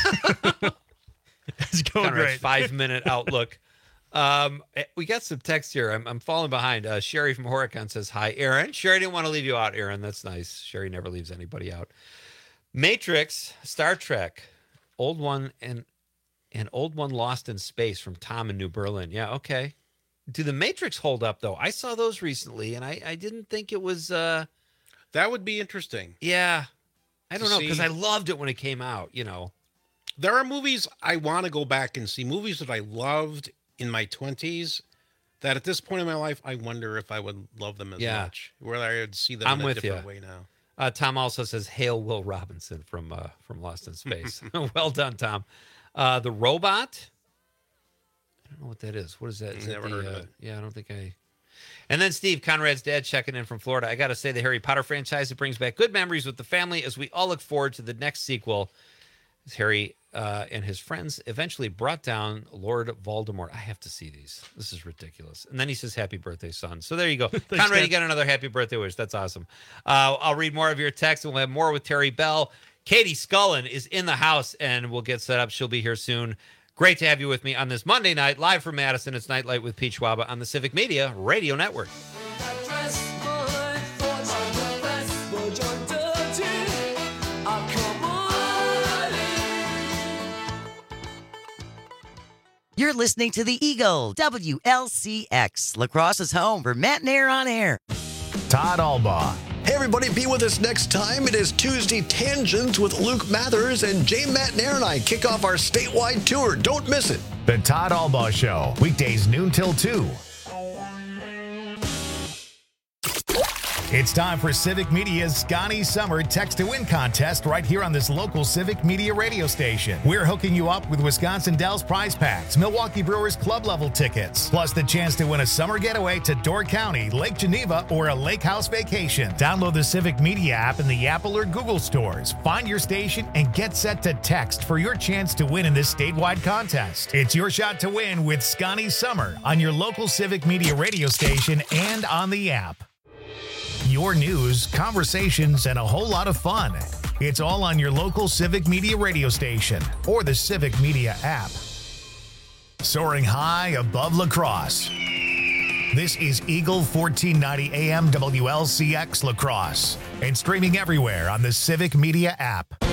It's going Conrad's great. five minute outlook. Um, eh, we got some text here. I'm, I'm falling behind. Uh, Sherry from Horicon says, hi, Aaron. Sherry didn't want to leave you out, Aaron. That's nice. Sherry never leaves anybody out. Matrix, Star Trek, old one and an old one lost in space from Tom in New Berlin. Yeah, okay. Do the Matrix hold up though? I saw those recently, and I, I didn't think it was. Uh, that would be interesting. Yeah, I don't To know because see. I loved it when it came out. You know. There are movies I want to go back and see, movies that I loved in my twenties that at this point in my life, I wonder if I would love them as Yeah. much, whether I would see them I'm in a with different ya. way now. Uh, Tom also says, "Hail Will Robinson from uh, from Lost in Space." Well done, Tom. Uh, the Robot. I don't know what that is. What is that? Is that Never the, heard of uh, it. Yeah, I don't think I. And then Steve, Conrad's dad, checking in from Florida. I got to say, the Harry Potter franchise, it brings back good memories with the family as we all look forward to the next sequel. As Harry uh, and his friends eventually brought down Lord Voldemort. I have to see these. This is ridiculous. And then he says, "Happy birthday, son." So there you go. Conrad, Dad. you got another happy birthday wish. That's awesome. Uh, I'll read more of your text, and we'll have more with Terry Bell. Katie Scullin is in the house, and we'll get set up. She'll be here soon. Great to have you with me on this Monday night, live from Madison. It's Nightlight with Pete Schwaba on the Civic Media Radio Network. You're listening to The Eagle, W L C X, Lacrosse's home for Matt and Air on Air. Todd Albaugh. Hey, everybody, be with us next time. It is Tuesday Tangents with Luke Mathers, and Jay, Matt, and Aaron and I kick off our statewide tour. Don't miss it. The Todd Albaugh Show, weekdays noon till two. It's time for Civic Media's Scotty Summer Text to Win contest right here on this local Civic Media radio station. We're hooking you up with Wisconsin Dells prize packs, Milwaukee Brewers club level tickets, plus the chance to win a summer getaway to Door County, Lake Geneva, or a lake house vacation. Download the Civic Media app in the Apple or Google stores. Find your station and get set to text for your chance to win in this statewide contest. It's your shot to win with Scotty Summer on your local Civic Media radio station and on the app. Your news, conversations, and a whole lot of fun. It's all on your local Civic Media radio station or the Civic Media app. Soaring high above La Crosse. This is Eagle fourteen ninety A M W L C X La Crosse and streaming everywhere on the Civic Media app.